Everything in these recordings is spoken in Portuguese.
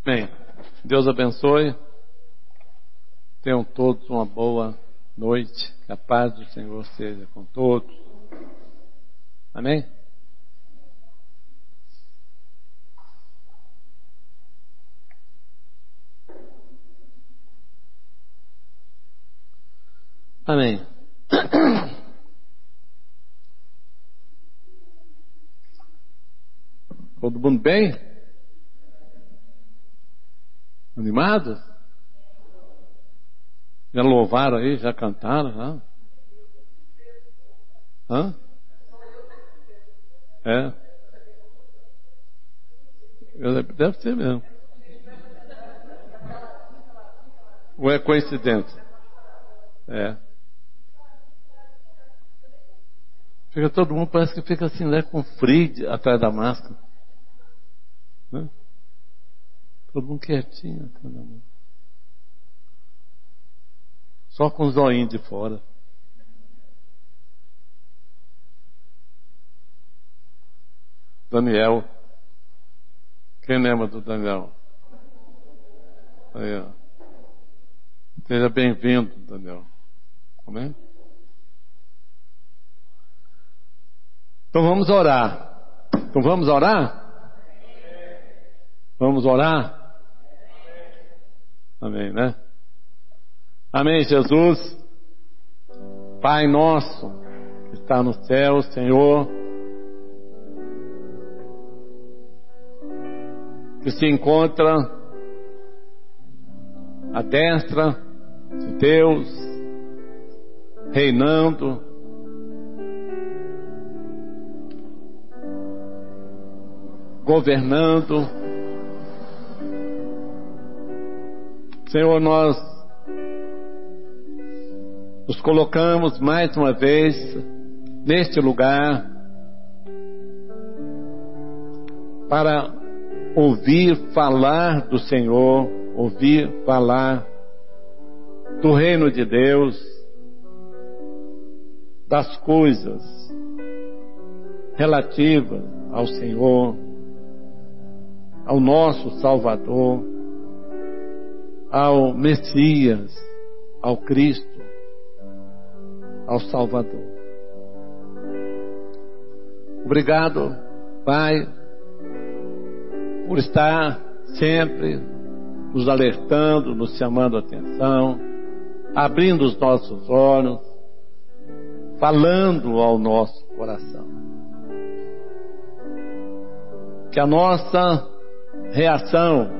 Bem, Deus abençoe. Tenham todos uma boa noite. Que a paz do Senhor seja com todos. Amém? Amém. Todo mundo bem? Animados? Já louvaram aí? Já cantaram? Já? Hã? É. Deve ser mesmo. Ou é coincidência? É. Fica todo mundo, parece que fica assim, né, com frio atrás da máscara. Né? Todo mundo quietinho atrás da máscara. Só com os olhinhos de fora. Daniel. Quem lembra do Daniel? Aí, ó. Seja bem-vindo, Daniel. Amém? Então vamos orar. Então vamos orar? Vamos orar? Amém, né? Amém, Jesus. Pai nosso que está no céu, Senhor, que se encontra à destra de Deus, reinando, governando. Senhor, nós nos colocamos mais uma vez neste lugar para ouvir falar do Senhor, ouvir falar do reino de Deus, das coisas relativas ao Senhor, ao nosso Salvador, ao Messias, ao Cristo, ao Salvador. Obrigado, Pai, por estar sempre nos alertando, nos chamando a atenção, abrindo os nossos olhos, falando ao nosso coração. Que a nossa reação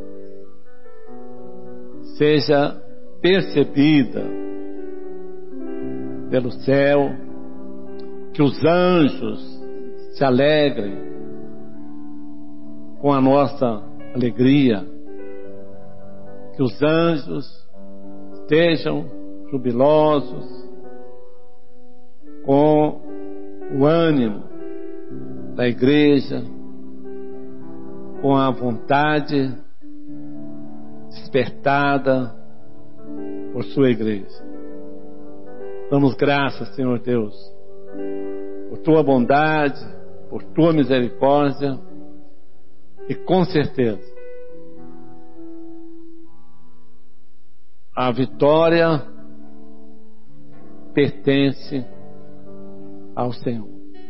seja percebida pelo céu, que os anjos se alegrem com a nossa alegria, que os anjos estejam jubilosos com o ânimo da igreja, com a vontade despertada por sua igreja. Damos graças, Senhor Deus, por tua bondade, por tua misericórdia, e com certeza a vitória pertence ao Senhor.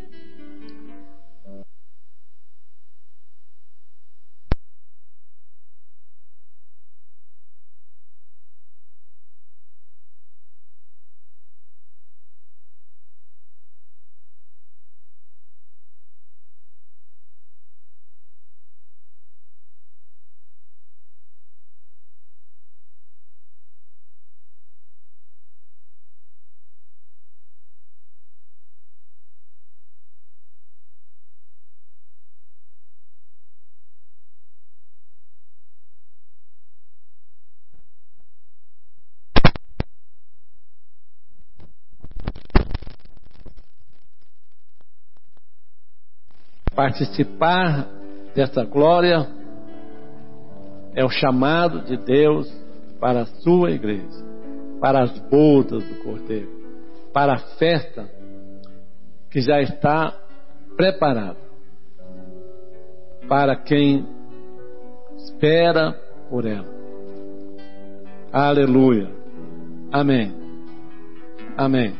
Participar dessa glória é o chamado de Deus para a sua igreja, para as bodas do Cordeiro, para a festa que já está preparada para quem Espera por ela. Aleluia. Amém. Amém.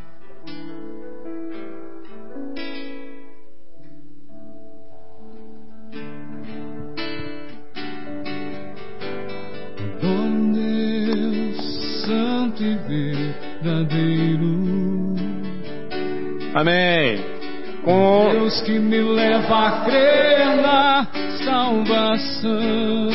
Deus santo e verdadeiro, amém. Com Deus que me leva a crer na salvação,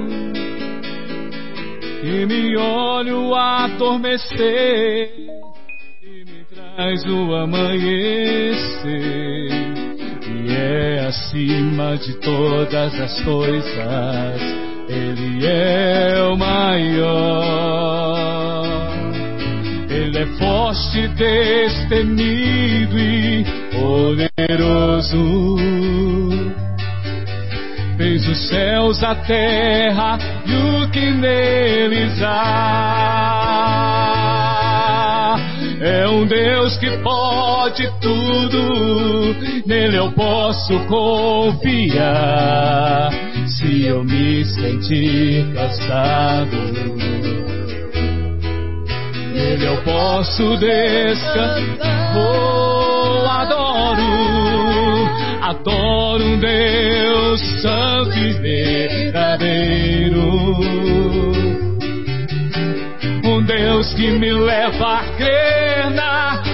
e me olho a adormecer e me traz o amanhecer, e é acima de todas as coisas. Ele é o maior, Ele é forte, destemido e poderoso. Fez os céus, a terra e o que neles há. É um Deus que pode tudo, nele eu posso confiar. Se eu me sentir cansado, nele eu posso descansar. Oh, adoro um Deus santo e verdadeiro, um Deus que me leva a crer na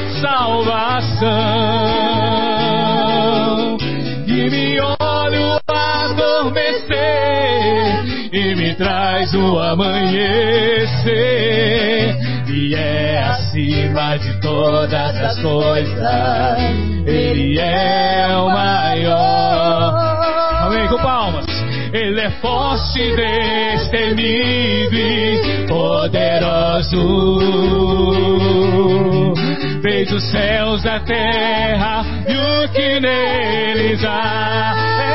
salvação, e me olho a adormecer e me traz o amanhecer, e é acima de todas as coisas. Ele é o maior. Amém, com palmas. Ele é forte, destemido e poderoso. Fez os céus, a terra e o que neles há.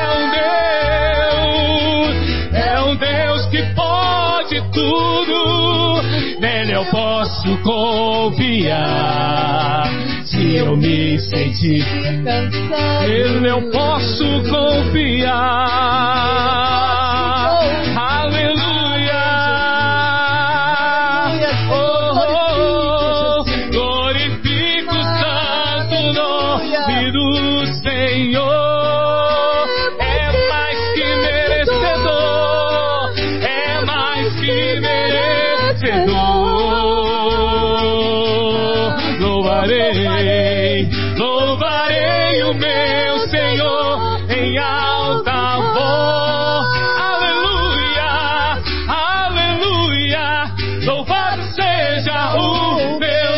É um Deus que pode tudo, nele eu posso confiar. Se eu me sentir cansado, nele eu posso confiar. Aleluia. Oh, glorifico o santo nome do Senhor. É mais que merecedor, é mais que merecedor. Louvarei o meu Senhor em alta voz. Aleluia, aleluia. Louvado seja o meu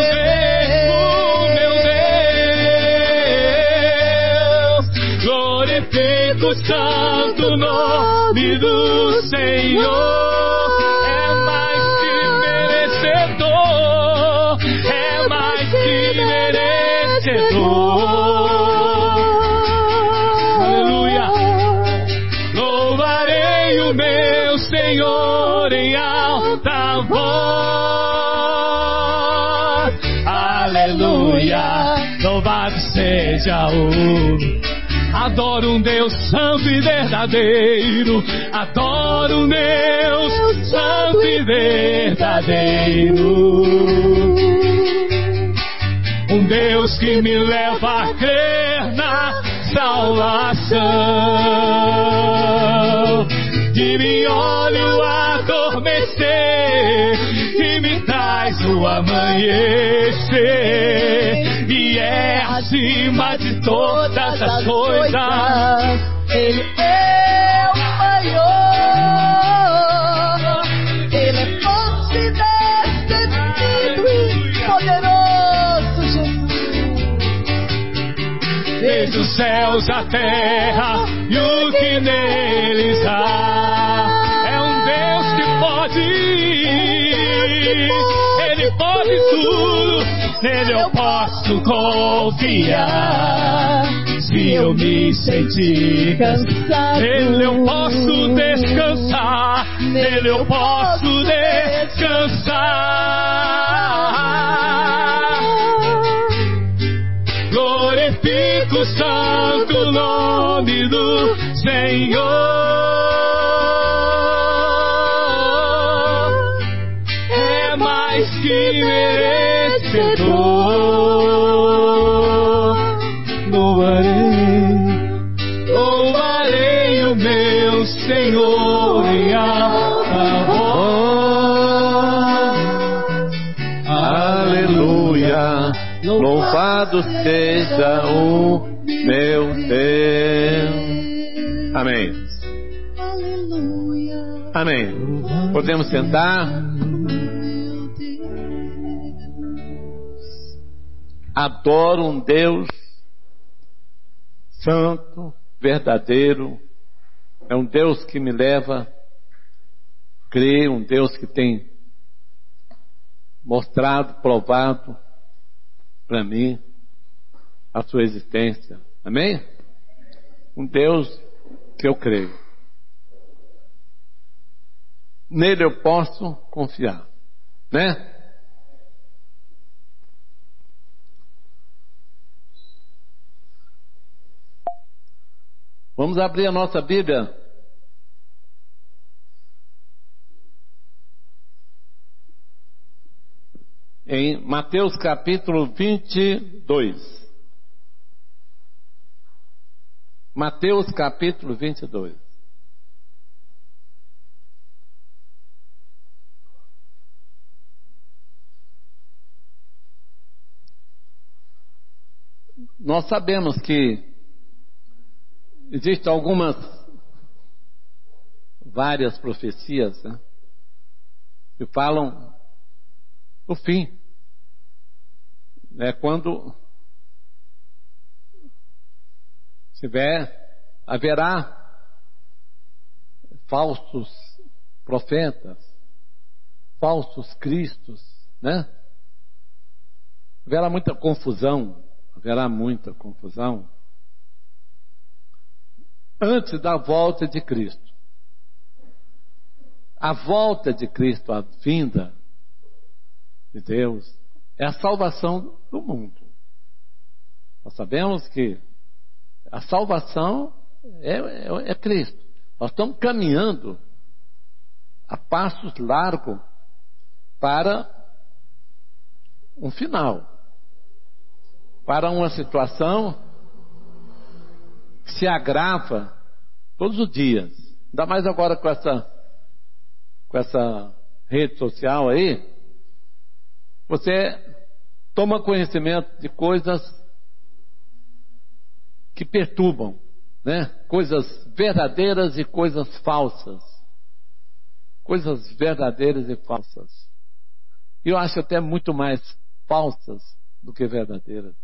Deus. Glorifico o santo nome do Senhor. Aleluia. Louvarei o meu Senhor em alta voz. Aleluia. Louvado seja o. Adoro um Deus santo e verdadeiro. Adoro um Deus santo e verdadeiro. Um Deus que me leva a crer na salvação, que me olho a adormecer e me traz o amanhecer, e é acima de todas as coisas. Ele é o maior, Ele é forte, destemido e poderoso. Fez os céus, a terra e o que neles há. É um Deus que pode, Ele pode tudo, nele eu posso confiar. Se eu me sentir cansado, nele eu posso descansar, nele eu posso descansar. Glorifico o santo nome do Senhor. que merecedor. Louvarei o meu Senhor em alta voz. Aleluia, louvado seja o meu Deus. Amém. Amém. Podemos sentar. Adoro um Deus santo, verdadeiro. É um Deus que me leva a crer, um Deus que tem mostrado, provado para mim a sua existência. Amém? Um Deus que eu creio. Nele eu posso confiar, né? Vamos abrir a nossa Bíblia em Mateus capítulo 22. Mateus capítulo 22. Nós sabemos que existem várias profecias, né, que falam do fim, né, quando haverá falsos profetas, falsos cristos, né? Haverá muita confusão antes da volta de Cristo. A volta de Cristo, a vinda de Deus, é a salvação do mundo. Nós sabemos que a salvação é Cristo. Nós estamos caminhando a passos largos para um final, para uma situação que se agrava todos os dias, ainda mais agora com essa rede social aí. Você toma conhecimento de coisas que perturbam, né? Coisas verdadeiras e coisas falsas. Coisas verdadeiras e falsas. E eu acho até muito mais falsas do que verdadeiras.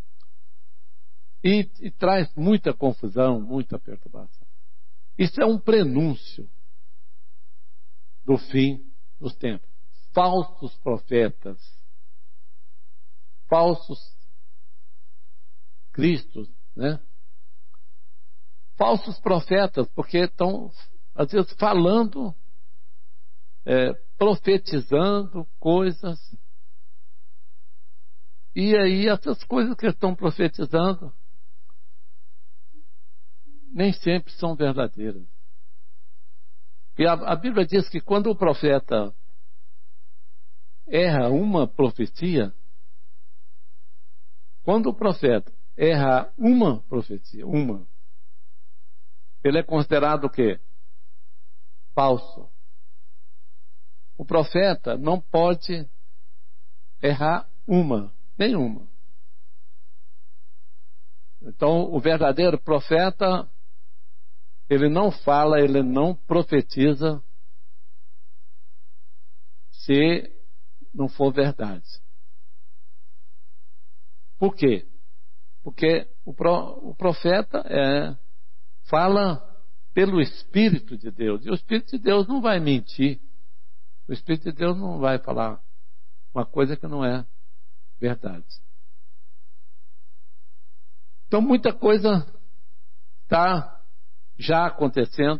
E traz muita confusão, muita perturbação. Isso é um prenúncio do fim dos tempos. Falsos profetas, falsos cristos, né? Falsos profetas, porque estão, às vezes, falando, profetizando coisas. E aí, essas coisas que estão profetizando nem sempre são verdadeiras. E a Bíblia diz que quando o profeta erra uma profecia, ele é considerado o quê? Falso. O profeta não pode errar nenhuma. Então, o verdadeiro profeta, ele não fala, ele não profetiza se não for verdade. Por quê? Porque o profeta fala pelo Espírito de Deus. E o Espírito de Deus não vai mentir. O Espírito de Deus não vai falar uma coisa que não é verdade. Então, muita coisa está já acontecendo.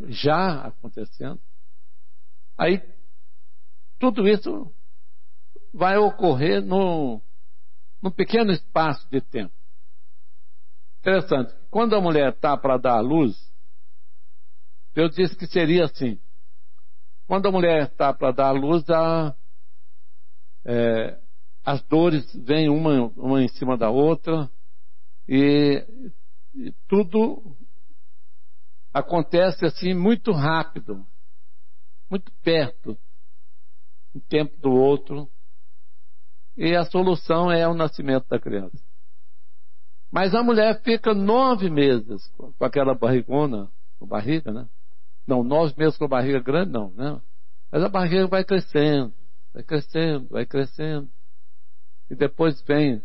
Aí, tudo isso vai ocorrer num pequeno espaço de tempo. Interessante. Quando a mulher está para dar à luz, Deus disse que seria assim. Quando a mulher está para dar à luz, as dores vêm uma em cima da outra, e tudo acontece assim muito rápido, muito perto, um tempo do outro, e a solução é o nascimento da criança. Mas a mulher fica 9 meses com aquela barrigona, com barriga, né? Não, 9 meses com a barriga grande, não, né? Mas a barriga vai crescendo, vai crescendo, vai crescendo. E depois vem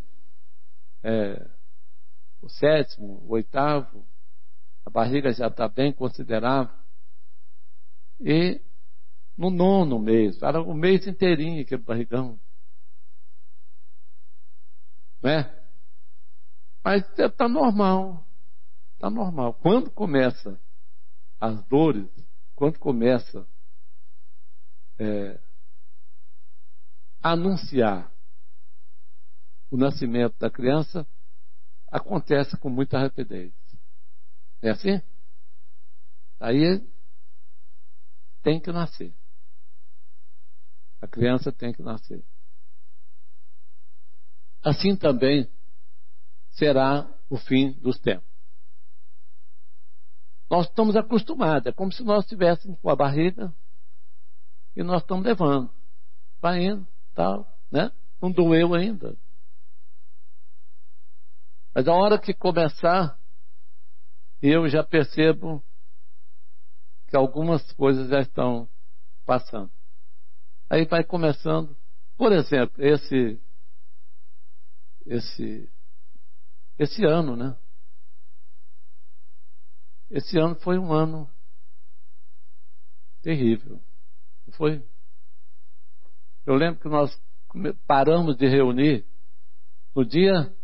o 7º, o 8º, a barriga já está bem considerável. E no 9º mês, era o mês inteirinho aquele barrigão. Né? Mas está normal, está normal. Quando começa as dores, quando começa a anunciar o nascimento da criança, acontece com muita rapidez. É assim? Aí tem que nascer. A criança tem que nascer. Assim também será o fim dos tempos. Nós estamos acostumados, é como se nós estivéssemos com a barriga e nós estamos levando. Vai indo, tal, né? Não doeu ainda. Mas a hora que começar, eu já percebo que algumas coisas já estão passando. Aí vai começando, por exemplo, esse ano, né? Esse ano foi um ano terrível. Não foi? Eu lembro que nós paramos de reunir no dia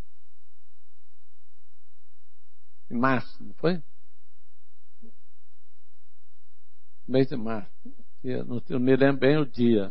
em março, não foi? Mês de março. Eu não me lembro bem o dia.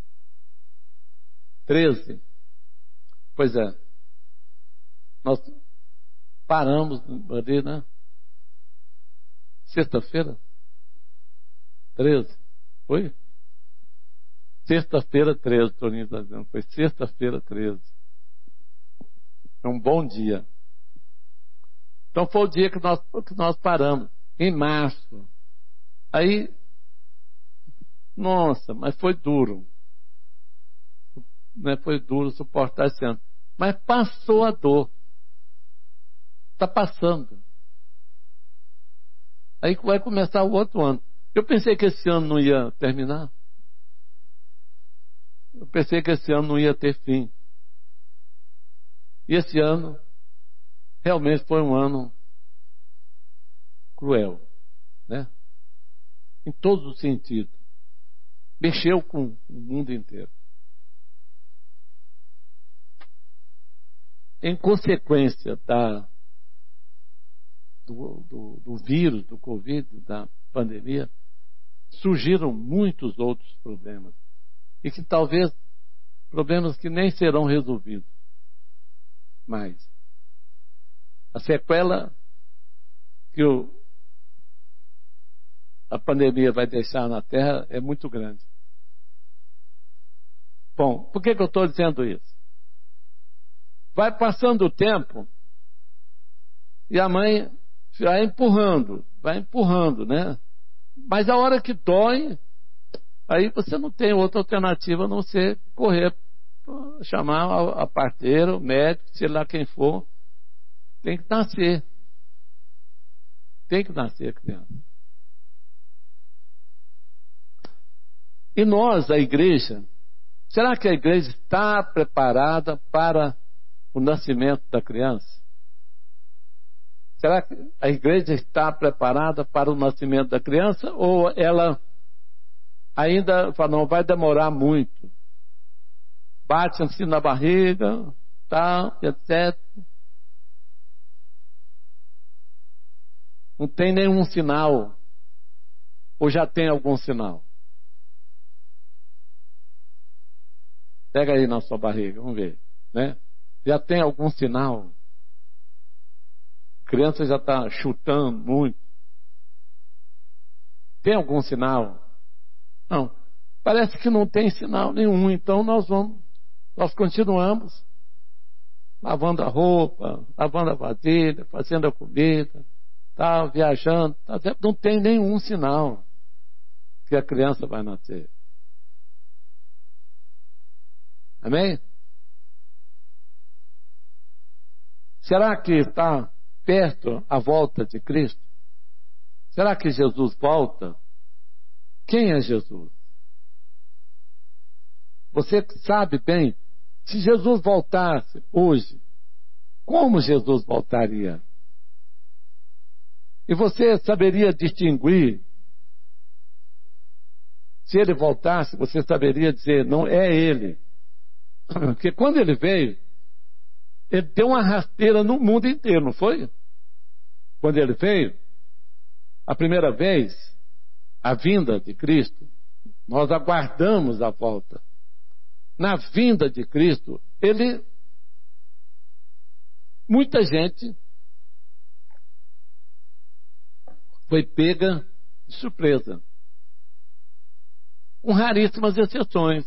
13. Pois é. Nós paramos ali, né? Sexta-feira? 13. Foi? Sexta-feira 13, Toninho está dizendo. Foi sexta-feira 13. É um bom dia. Então foi o dia que nós paramos. Em março. Aí, nossa, mas foi duro. Né? Foi duro suportar esse ano. Mas passou a dor. Está passando. Aí vai começar o outro ano. Eu pensei que esse ano não ia terminar. Eu pensei que esse ano não ia ter fim. E esse ano realmente foi um ano cruel, né? Em todos os sentidos. Mexeu com o mundo inteiro. Em consequência do vírus, do Covid, da pandemia, surgiram muitos outros problemas. E que talvez problemas que nem serão resolvidos mais. A sequela que a pandemia vai deixar na Terra é muito grande. Bom, por que eu estou dizendo isso? Vai passando o tempo e a mãe vai empurrando, né? Mas a hora que dói, aí você não tem outra alternativa a não ser correr, chamar a parteira, o médico, sei lá quem for. Tem que nascer. Tem que nascer a criança. E nós, a igreja, será que a igreja está preparada para o nascimento da criança? Será que a igreja está preparada para o nascimento da criança? Ou ela ainda fala, não, vai demorar muito? Bate assim na barriga, tal, etc. Não tem nenhum sinal. Ou já tem algum sinal? Pega aí na sua barriga, vamos ver, né? Já tem algum sinal? A criança já está chutando muito. Tem algum sinal? Não. Parece que não tem sinal nenhum, então nós continuamos lavando a roupa, lavando a vasilha, fazendo a comida, viajando, não tem nenhum sinal que a criança vai nascer. Amém? Será que está perto a volta de Cristo? Será que Jesus volta? Quem é Jesus? Você sabe bem, se Jesus voltasse hoje, como Jesus voltaria? E você saberia distinguir, se ele voltasse, você saberia dizer, não é ele. Porque quando ele veio, ele deu uma rasteira no mundo inteiro, não foi? Quando ele veio, a primeira vez, a vinda de Cristo, nós aguardamos a volta. Na vinda de Cristo, muita gente foi pega de surpresa, com raríssimas exceções.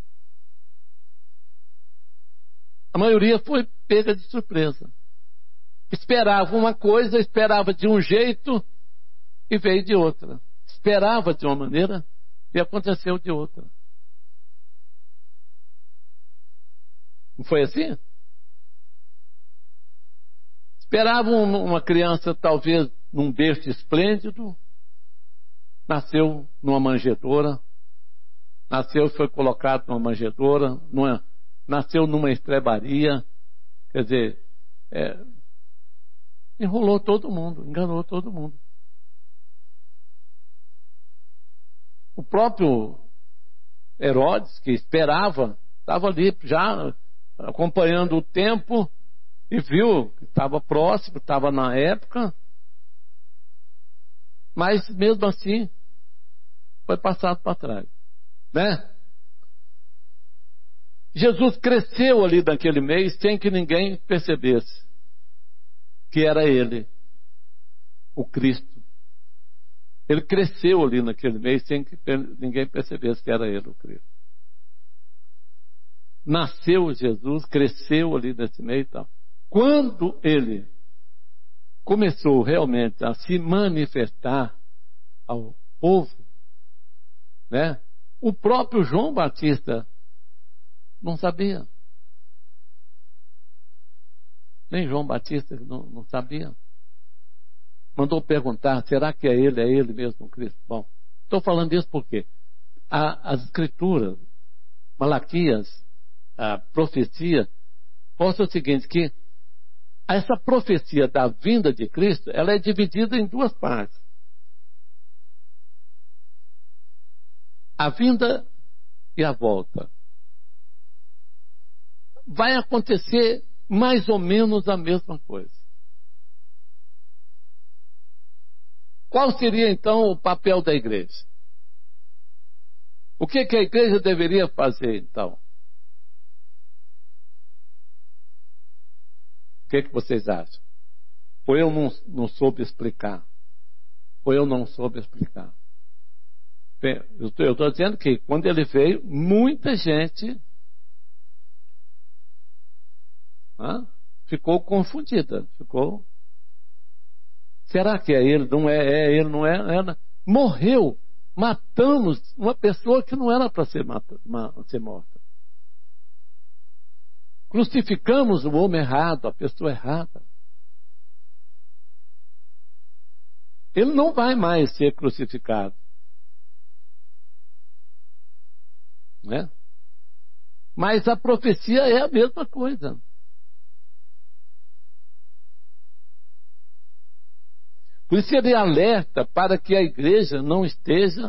A maioria foi pega de surpresa. Esperava uma coisa, esperava de um jeito e veio de outra. Esperava de uma maneira e aconteceu de outra. Não foi assim? Esperavam uma criança, talvez, num berço esplêndido, nasceu numa manjedoura, nasceu e foi colocado numa manjedoura, nasceu numa estrebaria, quer dizer, enrolou todo mundo, enganou todo mundo. O próprio Herodes, que esperava, estava ali já acompanhando o tempo e viu que estava próximo, estava na época, mas mesmo assim foi passado para trás, né? Jesus cresceu ali naquele mês sem que ninguém percebesse que era ele, o Cristo. Ele cresceu ali naquele mês sem que ninguém percebesse que era ele, o Cristo. Nasceu Jesus, cresceu ali nesse meio e tal. Quando ele começou realmente a se manifestar ao povo, né? O próprio João Batista não sabia. Nem João Batista não sabia. Mandou perguntar, será que é ele mesmo, Cristo? Bom, estou falando isso porque as escrituras, Malaquias, a profecia, mostra o seguinte, que essa profecia da vinda de Cristo, ela é dividida em duas partes. A vinda e a volta. Vai acontecer mais ou menos a mesma coisa. Qual seria então o papel da igreja? O que a igreja deveria fazer então? O que vocês acham? Ou eu não soube explicar? Ou eu não soube explicar? Bem, eu estou dizendo que quando ele veio, muita gente ficou confundida. Será que é ele? Não é ele, não é? Morreu. Matamos uma pessoa que não era para ser morta. Crucificamos o homem errado, a pessoa errada. Ele não vai mais ser crucificado. Né? Mas a profecia é a mesma coisa. Por isso ele alerta para que a igreja não estejam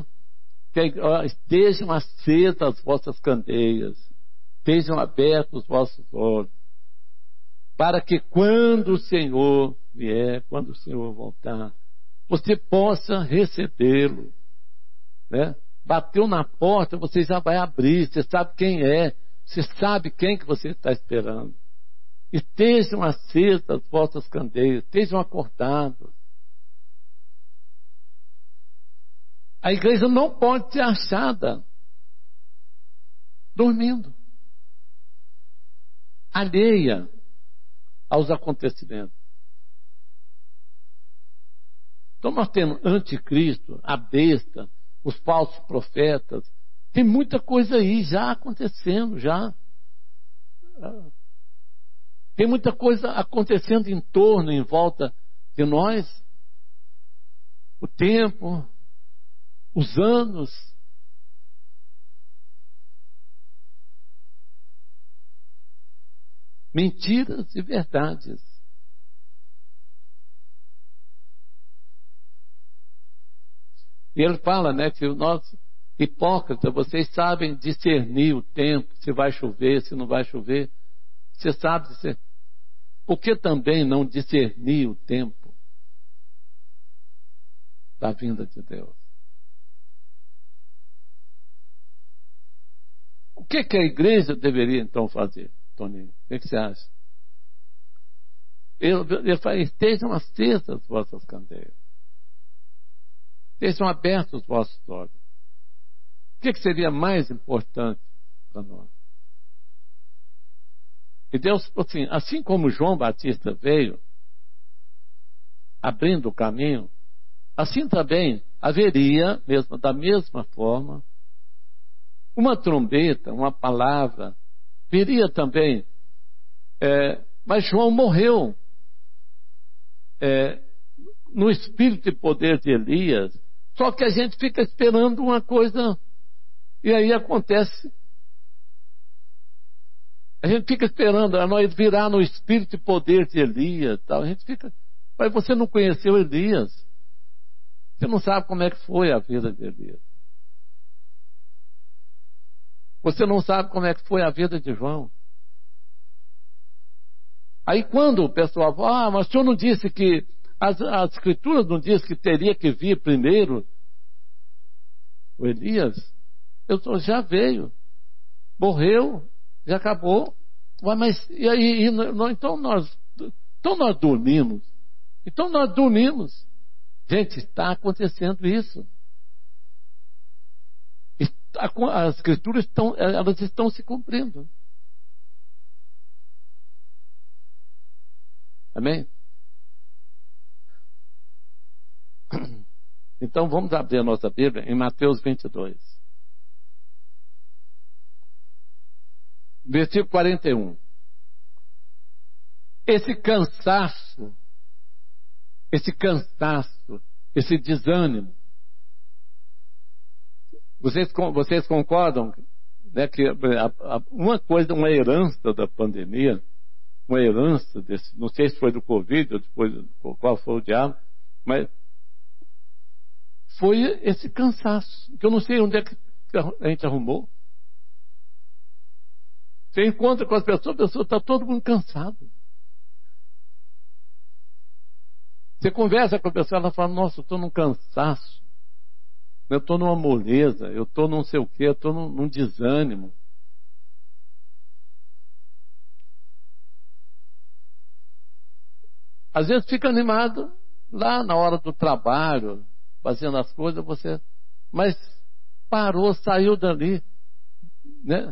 acesas as vossas candeias, estejam abertos os vossos olhos, para que quando o Senhor vier, quando o Senhor voltar, você possa recebê-lo, né? Bateu na porta, você já vai abrir, você sabe quem é, você sabe quem que você está esperando. Estejam acesas as vossas candeias, estejam acordados. A igreja não pode ser achada dormindo, alheia aos acontecimentos. Então nós temos anticristo, a besta, os falsos profetas, tem muita coisa aí já acontecendo, já. Tem muita coisa acontecendo em torno, em volta de nós. O tempo, os anos. Mentiras e verdades. E ele fala, né, que nós, hipócritas, vocês sabem discernir o tempo, se vai chover, se não vai chover. Você sabe discernir. Por que também não discernir o tempo da vinda de Deus? O que a igreja deveria então fazer, Toninho? O que você acha? Ele fala, estejam acesas as vossas candeias. Estejam abertos os vossos olhos. O que seria mais importante para nós? E Deus, assim como João Batista veio, abrindo o caminho, assim também haveria, mesmo da mesma forma, uma trombeta, uma palavra, viria também. Mas João morreu no espírito e poder de Elias. Só que a gente fica esperando uma coisa, e aí acontece. A gente fica esperando a nós virar no espírito e poder de Elias. Tal. A gente fica, mas você não conheceu Elias. Você não sabe como é que foi a vida de Elias. Você não sabe como é que foi a vida de João. Aí quando o pessoal fala, mas o senhor não disse que as escrituras não dizem que teria que vir primeiro o Elias? Já veio, morreu, já acabou. Mas e aí? Então nós dormimos. Então nós dormimos. Gente, está acontecendo isso. As escrituras elas estão se cumprindo. Amém? Então vamos abrir a nossa Bíblia em Mateus 22. Versículo 41. Esse cansaço, esse desânimo. Vocês concordam, né, que uma coisa, uma herança da pandemia, uma herança desse, não sei se foi do Covid ou depois qual foi o diabo, mas foi esse cansaço, que eu não sei onde é que a gente arrumou. Você encontra com as pessoas, a pessoa está todo mundo cansado. Você conversa com a pessoa, ela fala, nossa, eu estou num cansaço, eu estou numa moleza, eu estou não sei o quê, eu estou num desânimo. Às vezes fica animado lá na hora do trabalho, fazendo as coisas, mas parou, saiu dali, né?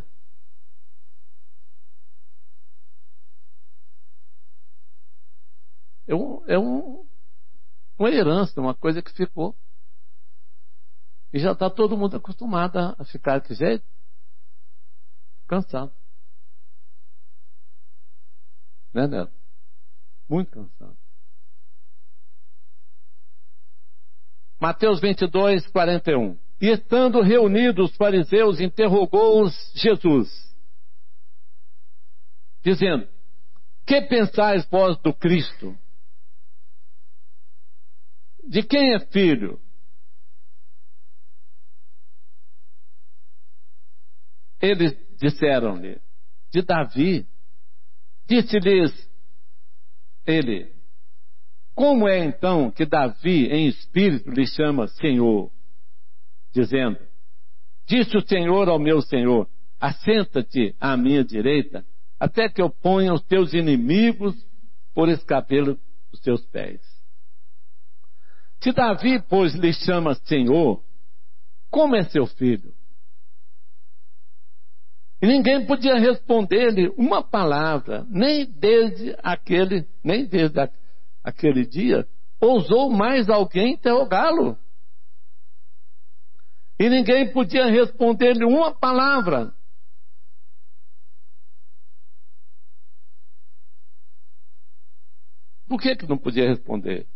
Uma herança, uma coisa que ficou. E já está todo mundo acostumado a ficar desse jeito, cansado. Né, Neto? Muito cansado. Mateus 22, 41. E estando reunidos os fariseus, interrogou-os Jesus, dizendo: que pensais vós do Cristo? De quem é filho? Eles disseram-lhe: de Davi. Disse-lhes ele: como é então que Davi em espírito lhe chama Senhor, dizendo: disse o Senhor ao meu Senhor, assenta-te à minha direita, até que eu ponha os teus inimigos por escabelo dos teus pés. Se Davi, pois, lhe chama Senhor, como é seu filho? E ninguém podia responder-lhe uma palavra, nem desde aquele dia, ousou mais alguém interrogá-lo. E ninguém podia responder-lhe uma palavra. Por que não podia responder?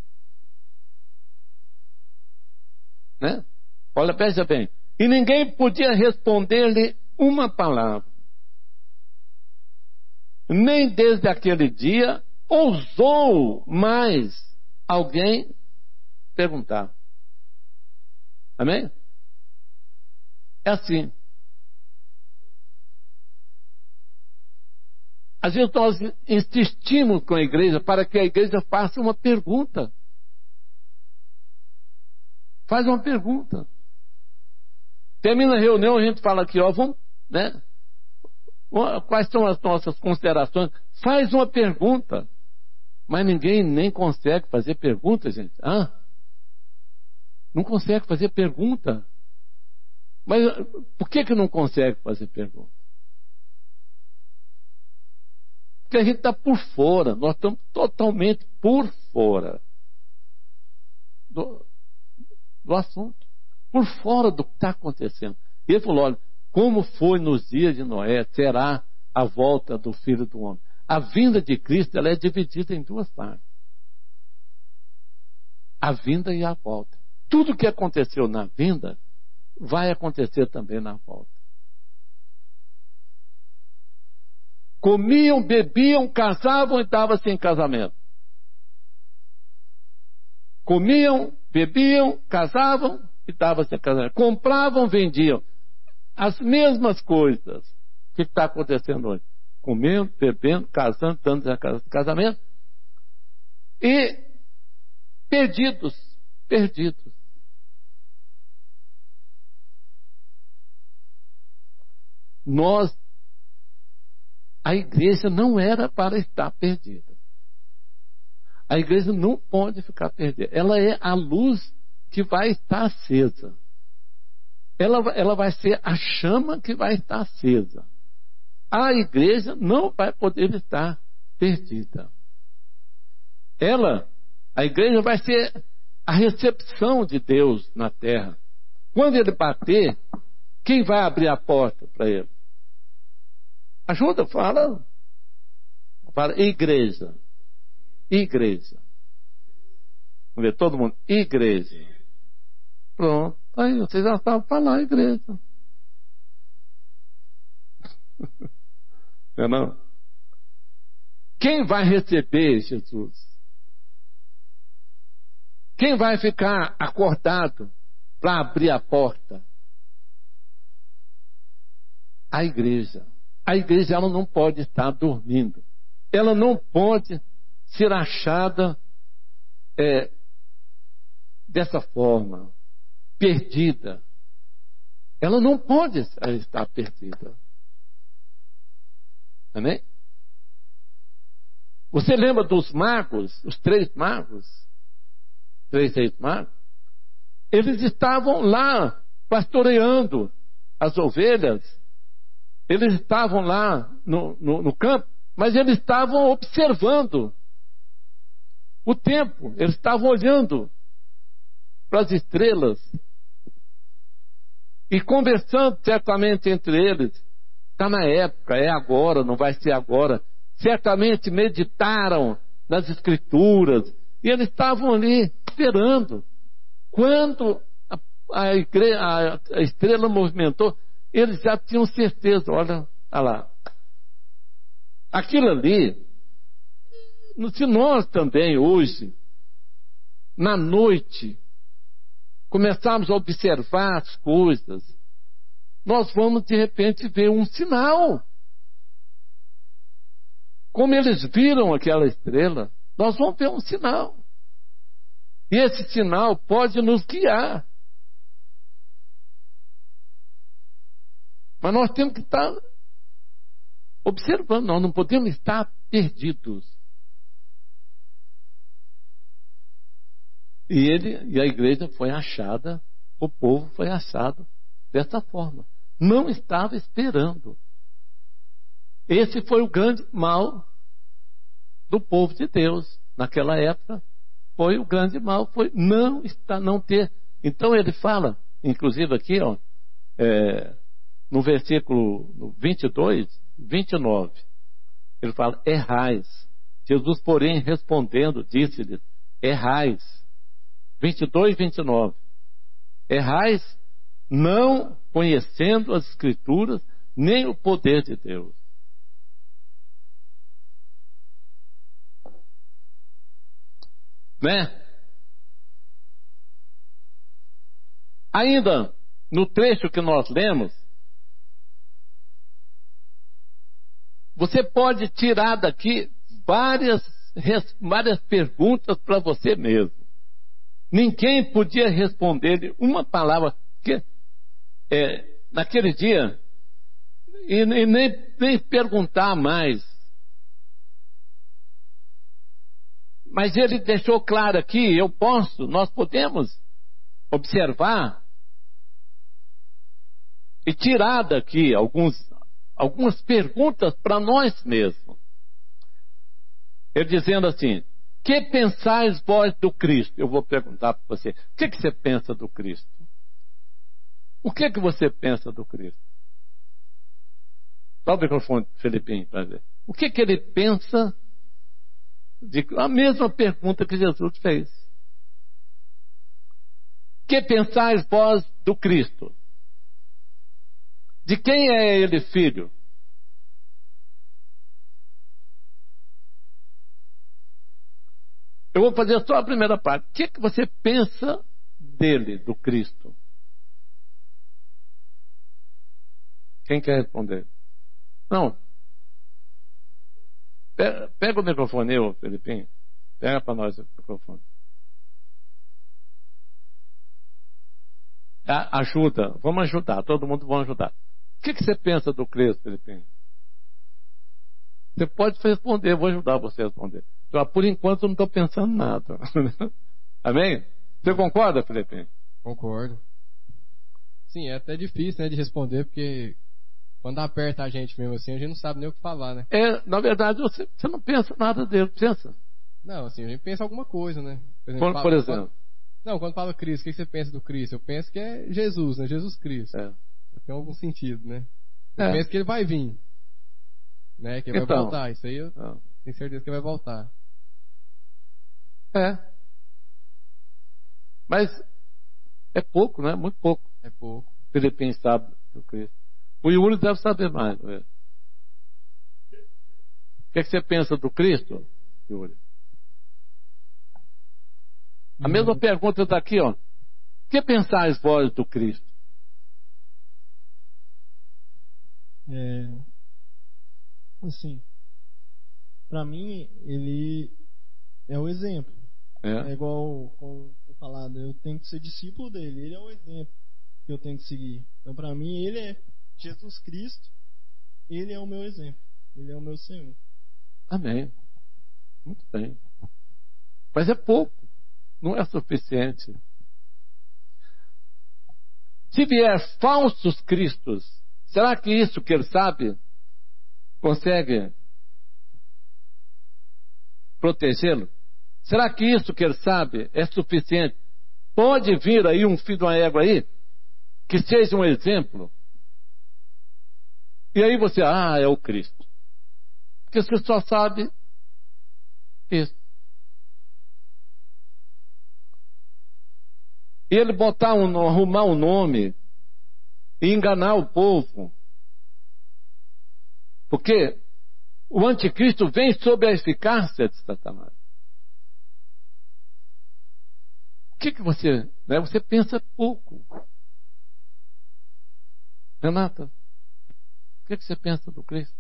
Né? Olha, veja bem. E ninguém podia responder-lhe uma palavra. Nem desde aquele dia ousou mais alguém perguntar. Amém? É assim. Às vezes nós insistimos com a igreja para que a igreja faça uma pergunta. Faz uma pergunta. Termina a reunião, a gente fala aqui, ó, vamos, né? Quais são as nossas considerações? Faz uma pergunta. Mas ninguém nem consegue fazer pergunta, gente. Não consegue fazer pergunta. Mas por que não consegue fazer pergunta? Porque a gente está por fora. Nós estamos totalmente por fora do assunto. Por fora do que está acontecendo. E ele falou, olha, como foi nos dias de Noé, será a volta do Filho do Homem. A vinda de Cristo, ela é dividida em duas partes. A vinda e a volta. Tudo que aconteceu na vinda, vai acontecer também na volta. Comiam, bebiam, casavam e estavam sem casamento. Comiam, bebiam, casavam e estavam sem casamento. Compravam, vendiam. As mesmas coisas. O que está acontecendo hoje? Comendo, bebendo, casando, dando casamento. E perdidos. A igreja não era para estar perdida. A igreja não pode ficar perdida. Ela é a luz que vai estar acesa. Ela vai ser a chama que vai estar acesa. A igreja não vai poder estar perdida. A igreja vai ser a recepção de Deus na terra. Quando ele bater, quem vai abrir a porta para ele? Ajuda, fala. Fala, igreja. Vamos ver, todo mundo, igreja. Pronto, aí vocês já estavam falando, igreja. Não? Quem vai receber Jesus? Quem vai ficar acordado para abrir a porta? A igreja. A igreja, ela não pode estar dormindo. Ela não pode ser achada dessa forma, perdida. Ela não pode estar perdida. Amém? Você lembra dos magos, os 3 magos? 3 reis magos? Eles estavam lá pastoreando as ovelhas. Eles estavam lá no campo, mas eles estavam observando o tempo. Eles estavam olhando para as estrelas e conversando certamente entre eles. Está na época, é agora, não vai ser agora. Certamente meditaram nas escrituras e eles estavam ali esperando. Quando a estrela movimentou, eles já tinham certeza, olha lá. Aquilo ali, se nós também hoje, na noite, começarmos a observar as coisas, nós vamos de repente ver um sinal. Como eles viram aquela estrela, nós vamos ver um sinal. E esse sinal pode nos guiar. Mas nós temos que estar observando, nós não podemos estar perdidos. E a igreja foi achada, o povo foi achado dessa forma. Não estava esperando Esse foi o grande mal do povo de Deus naquela época. Foi o grande mal, foi não ter. Então ele fala, inclusive aqui, ó, no versículo 22, 29, ele fala: errais. Jesus, porém, respondendo, disse-lhes: errais. 22, 29. Errais, não conhecendo as Escrituras, nem o poder de Deus. Né? Ainda no trecho que nós lemos, você pode tirar daqui várias perguntas para você mesmo. Ninguém podia responder uma palavra, porque naquele dia, e nem perguntar mais. Mas ele deixou claro aqui, nós podemos observar e tirar daqui algumas perguntas para nós mesmos. Ele dizendo assim: que pensais vós do Cristo? Eu vou perguntar para você: o que você pensa do Cristo? O que você pensa do Cristo? Dá o microfone para o Felipinho para ver. O que ele pensa? A mesma pergunta que Jesus fez. Que pensais vós do Cristo? De quem é ele filho? Eu vou fazer só a primeira parte. O que você pensa dele, do Cristo? Quem quer responder? Não. Pega o microfone, Felipinho. Pega para nós o microfone. Ajuda. Vamos ajudar. Todo mundo vai ajudar. O que você pensa do Cristo, Felipinho? Você pode responder. Eu vou ajudar você a responder. Por enquanto eu não estou pensando nada. Amém? Você concorda, Felipinho? Concordo. Sim, é até difícil, né, de responder, porque quando aperta a gente mesmo assim, a gente não sabe nem o que falar, né? Na verdade, você não pensa nada dele, pensa? Não, assim, a gente pensa alguma coisa, né? Por exemplo? Quando fala Cristo, o que você pensa do Cristo? Eu penso que é Jesus, né? Jesus Cristo. Tem algum sentido, né? Eu penso que ele vai vir, né? Que ele vai voltar. Isso aí eu tenho certeza que ele vai voltar. Mas é pouco, né? Muito pouco. É pouco. Felipinho sabe do Cristo. O Yuri deve saber mais. Não é? O que você pensa do Cristo, Yuri? A mesma pergunta está aqui, ó. O que pensais vós do Cristo? Assim, para mim, ele é o exemplo. É igual como foi falado, eu tenho que ser discípulo dele. Ele é o exemplo que eu tenho que seguir. Então, para mim, ele é Jesus Cristo. Ele é o meu exemplo. Ele é o meu Senhor. Amém. Muito bem. Mas é pouco. Não é suficiente. Se vier falsos cristos, será que isso que ele sabe consegue protegê-lo? Será que isso que ele sabe é suficiente? Pode vir aí um filho de uma égua aí que seja um exemplo. E aí você, é o Cristo. Porque você só sabe isso. E ele arrumar um nome e enganar o povo. Porque o anticristo vem sob a eficácia de Satanás. O que você... Né, você pensa pouco. Renata, o que você pensa do Cristo?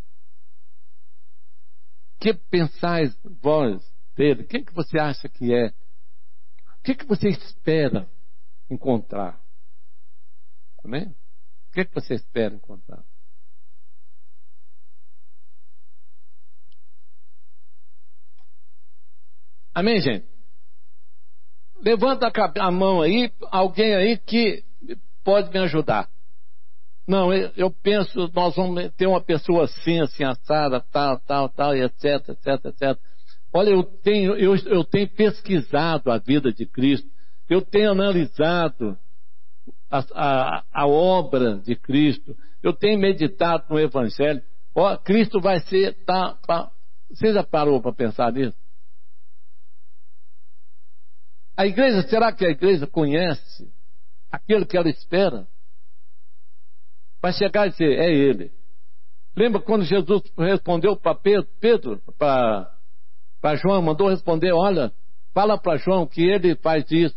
O que pensais vós dele? Quem que você acha que é? O que você espera encontrar? Amém? O que você espera encontrar? Amém, gente? Levanta a mão aí, alguém aí que pode me ajudar. Não, eu penso, nós vamos ter uma pessoa assim, assada, tal, e etc. Olha, eu tenho pesquisado a vida de Cristo, eu tenho analisado a obra de Cristo, eu tenho meditado no Evangelho. Cristo vai ser... Você já parou para pensar nisso? A igreja, será que a igreja conhece aquilo que ela espera? Vai chegar e dizer, é Ele. Lembra quando Jesus respondeu para Pedro, para João, mandou responder, olha, fala para João que ele faz isso.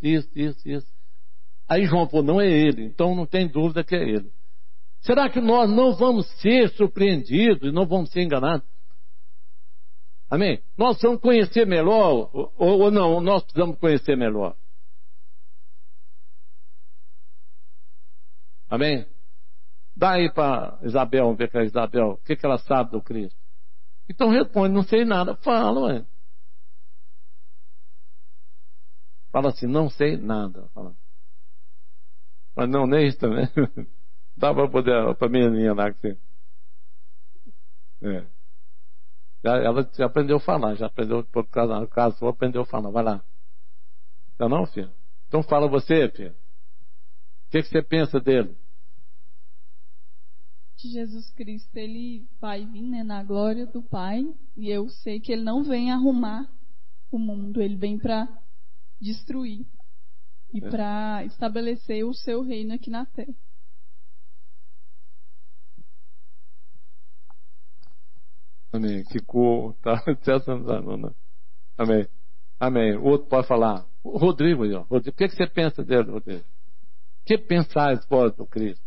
Aí João falou, não é Ele, então não tem dúvida que é Ele. Será que nós não vamos ser surpreendidos e não vamos ser enganados? Amém? Nós vamos conhecer melhor ou não? Nós precisamos conhecer melhor. Amém? Dá aí para Isabel, vamos ver com a Isabel, o que ela sabe do Cristo. Então responde, não sei nada. Fala, ué. Fala assim, não sei nada. Fala. Mas não, nem isso também. Dá para poder, para a menininha lá que você... Ela já aprendeu a falar, já aprendeu, por causa do caso, aprendeu a falar, vai lá. Não, filho? Então fala você, filho. O que você pensa dele? Que Jesus Cristo, ele vai vir, né, na glória do Pai, e eu sei que ele não vem arrumar o mundo, ele vem para destruir e para estabelecer o seu reino aqui na terra. Amém. Ficou, tá? Amém. Amém. O outro pode falar. Rodrigo, o que você pensa dele, Rodrigo? O que pensais vós do Cristo?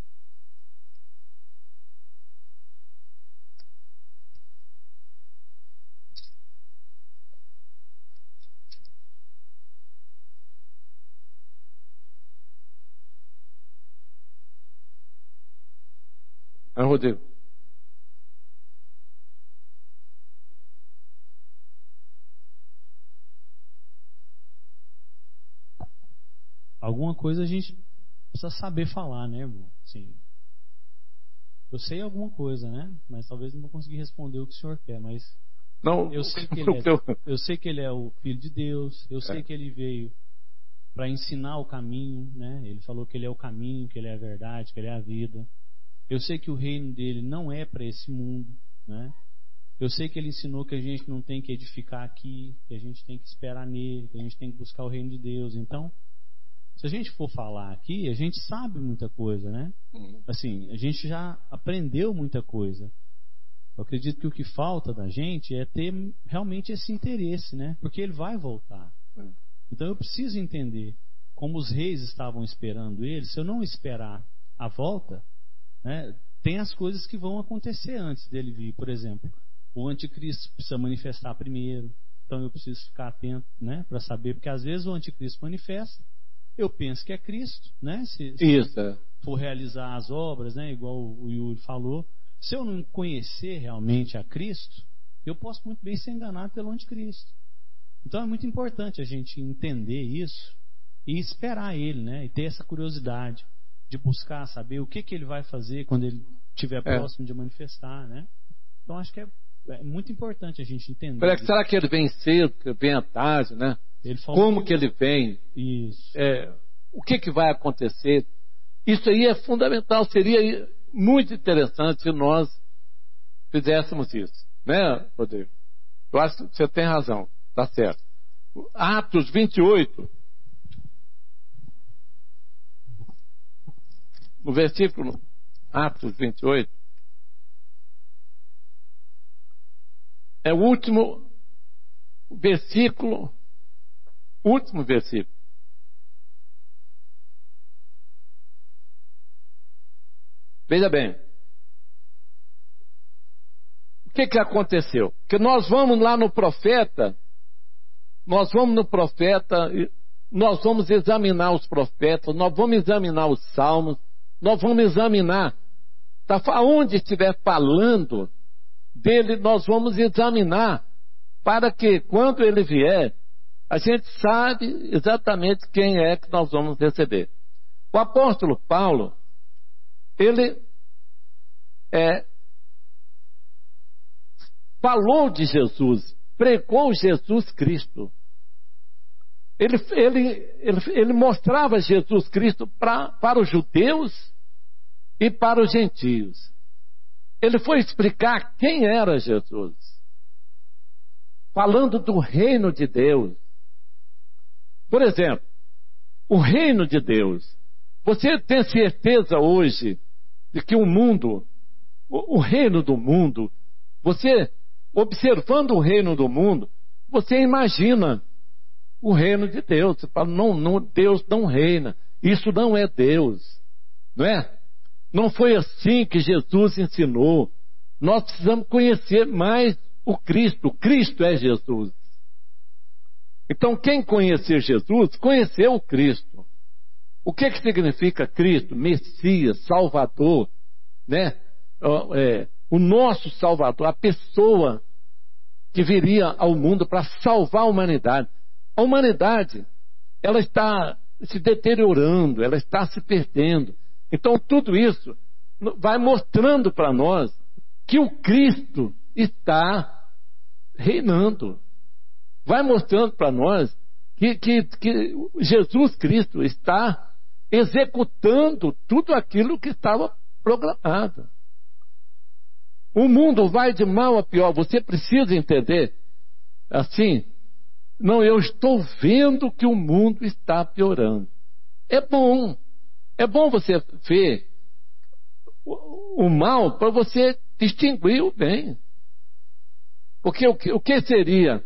Rodrigo. Alguma coisa a gente precisa saber falar, né, irmão? Sim. Eu sei alguma coisa, né? Mas talvez não vou conseguir responder o que o senhor quer, mas não, eu sei que ele é o Filho de Deus, eu sei que ele veio para ensinar o caminho, né? Ele falou que ele é o caminho, que ele é a verdade, que ele é a vida. Eu sei que o reino dele não é para esse mundo, né? Eu sei que ele ensinou que a gente não tem que edificar aqui, que a gente tem que esperar nele, que a gente tem que buscar o reino de Deus. Então, se a gente for falar aqui, a gente sabe muita coisa, né? Assim, a gente já aprendeu muita coisa. Eu acredito que o que falta da gente é ter realmente esse interesse, né? Porque ele vai voltar. Então eu preciso entender como os reis estavam esperando ele. Se eu não esperar a volta, né, tem as coisas que vão acontecer antes dele vir. Por exemplo, o anticristo precisa manifestar primeiro. Então eu preciso ficar atento, né, para saber, porque às vezes o anticristo manifesta, eu penso que é Cristo, né? Se for realizar as obras, né, igual o Yuri falou, se eu não conhecer realmente a Cristo, eu posso muito bem ser enganado pelo anticristo. Então é muito importante a gente entender isso e esperar ele, né? E ter essa curiosidade de buscar saber o que ele vai fazer quando ele estiver próximo de manifestar, né? Então acho que é muito importante a gente entender. Será que ele vem cedo, que vem à tarde, né? Como que ele vem? Isso. O que vai acontecer? Isso aí é fundamental. Seria muito interessante se nós fizéssemos isso, né, Rodrigo? Eu acho que você tem razão, tá certo. Atos 28, no versículo Atos 28, é o último versículo. Veja bem. O que aconteceu? Que nós vamos lá no profeta, nós vamos examinar os profetas, nós vamos examinar os salmos, nós vamos examinar, aonde estiver falando dele, nós vamos examinar, para que quando ele vier, a gente sabe exatamente quem é que nós vamos receber. O apóstolo Paulo, ele falou de Jesus, pregou Jesus Cristo. Ele mostrava Jesus Cristo para os judeus e para os gentios. Ele foi explicar quem era Jesus, falando do reino de Deus. Por exemplo, o reino de Deus. Você tem certeza hoje de que o reino do mundo, você observando o reino do mundo, você imagina o reino de Deus. Você fala, não, Deus não reina. Isso não é Deus. Não é? Não foi assim que Jesus ensinou. Nós precisamos conhecer mais o Cristo. O Cristo é Jesus. Então, quem conhecer Jesus, conheceu o Cristo. O que significa Cristo? Messias, Salvador, né? O nosso Salvador, a pessoa que viria ao mundo para salvar a humanidade. A humanidade, ela está se deteriorando, ela está se perdendo. Então, tudo isso vai mostrando para nós que o Cristo está reinando. Vai mostrando para nós que Jesus Cristo está executando tudo aquilo que estava programado. O mundo vai de mal a pior. Você precisa entender assim. Não, eu estou vendo que o mundo está piorando. É bom você ver o mal para você distinguir o bem. Porque o que seria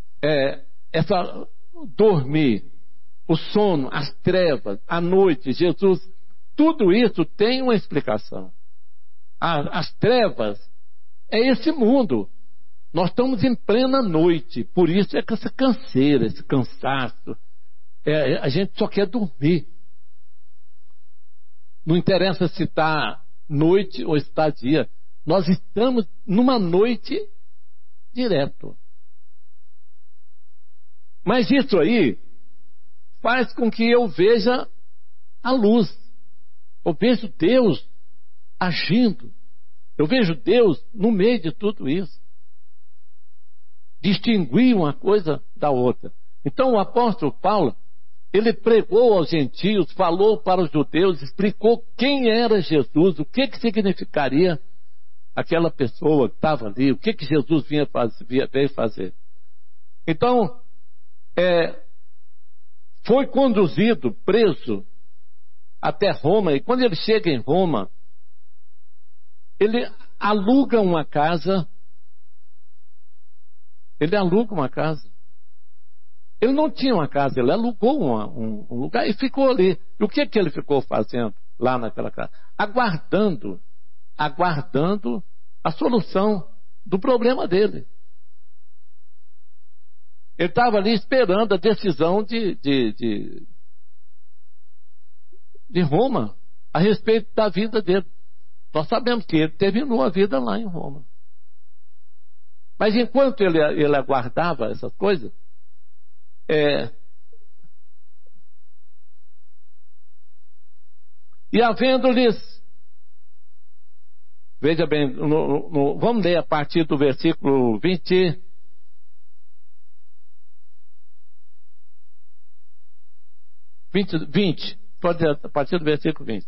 dormir, o sono, as trevas, a noite, Jesus, tudo isso tem uma explicação. As trevas é esse mundo. Nós estamos em plena noite, por isso é que essa canseira, esse cansaço, a gente só quer dormir. Não interessa se está noite ou está dia, nós estamos numa noite direto. Mas isso aí faz com que eu veja a luz, eu vejo Deus agindo, eu vejo Deus no meio de tudo isso. Distinguir uma coisa da outra. Então o apóstolo Paulo, ele pregou aos gentios, falou para os judeus, explicou quem era Jesus, o que significaria aquela pessoa que estava ali, o que Jesus veio fazer. Então, foi conduzido, preso, até Roma, e quando ele chega em Roma, ele aluga uma casa. Ele aluga uma casa. Ele não tinha uma casa, ele alugou um lugar e ficou ali. E o que ele ficou fazendo lá naquela casa? Aguardando a solução do problema dele. Ele estava ali esperando a decisão de Roma a respeito da vida dele. Nós sabemos que ele terminou a vida lá em Roma. Mas enquanto ele aguardava essas coisas, e havendo-lhes, veja bem, vamos ler a partir do versículo 20. Pode ler a partir do versículo 20.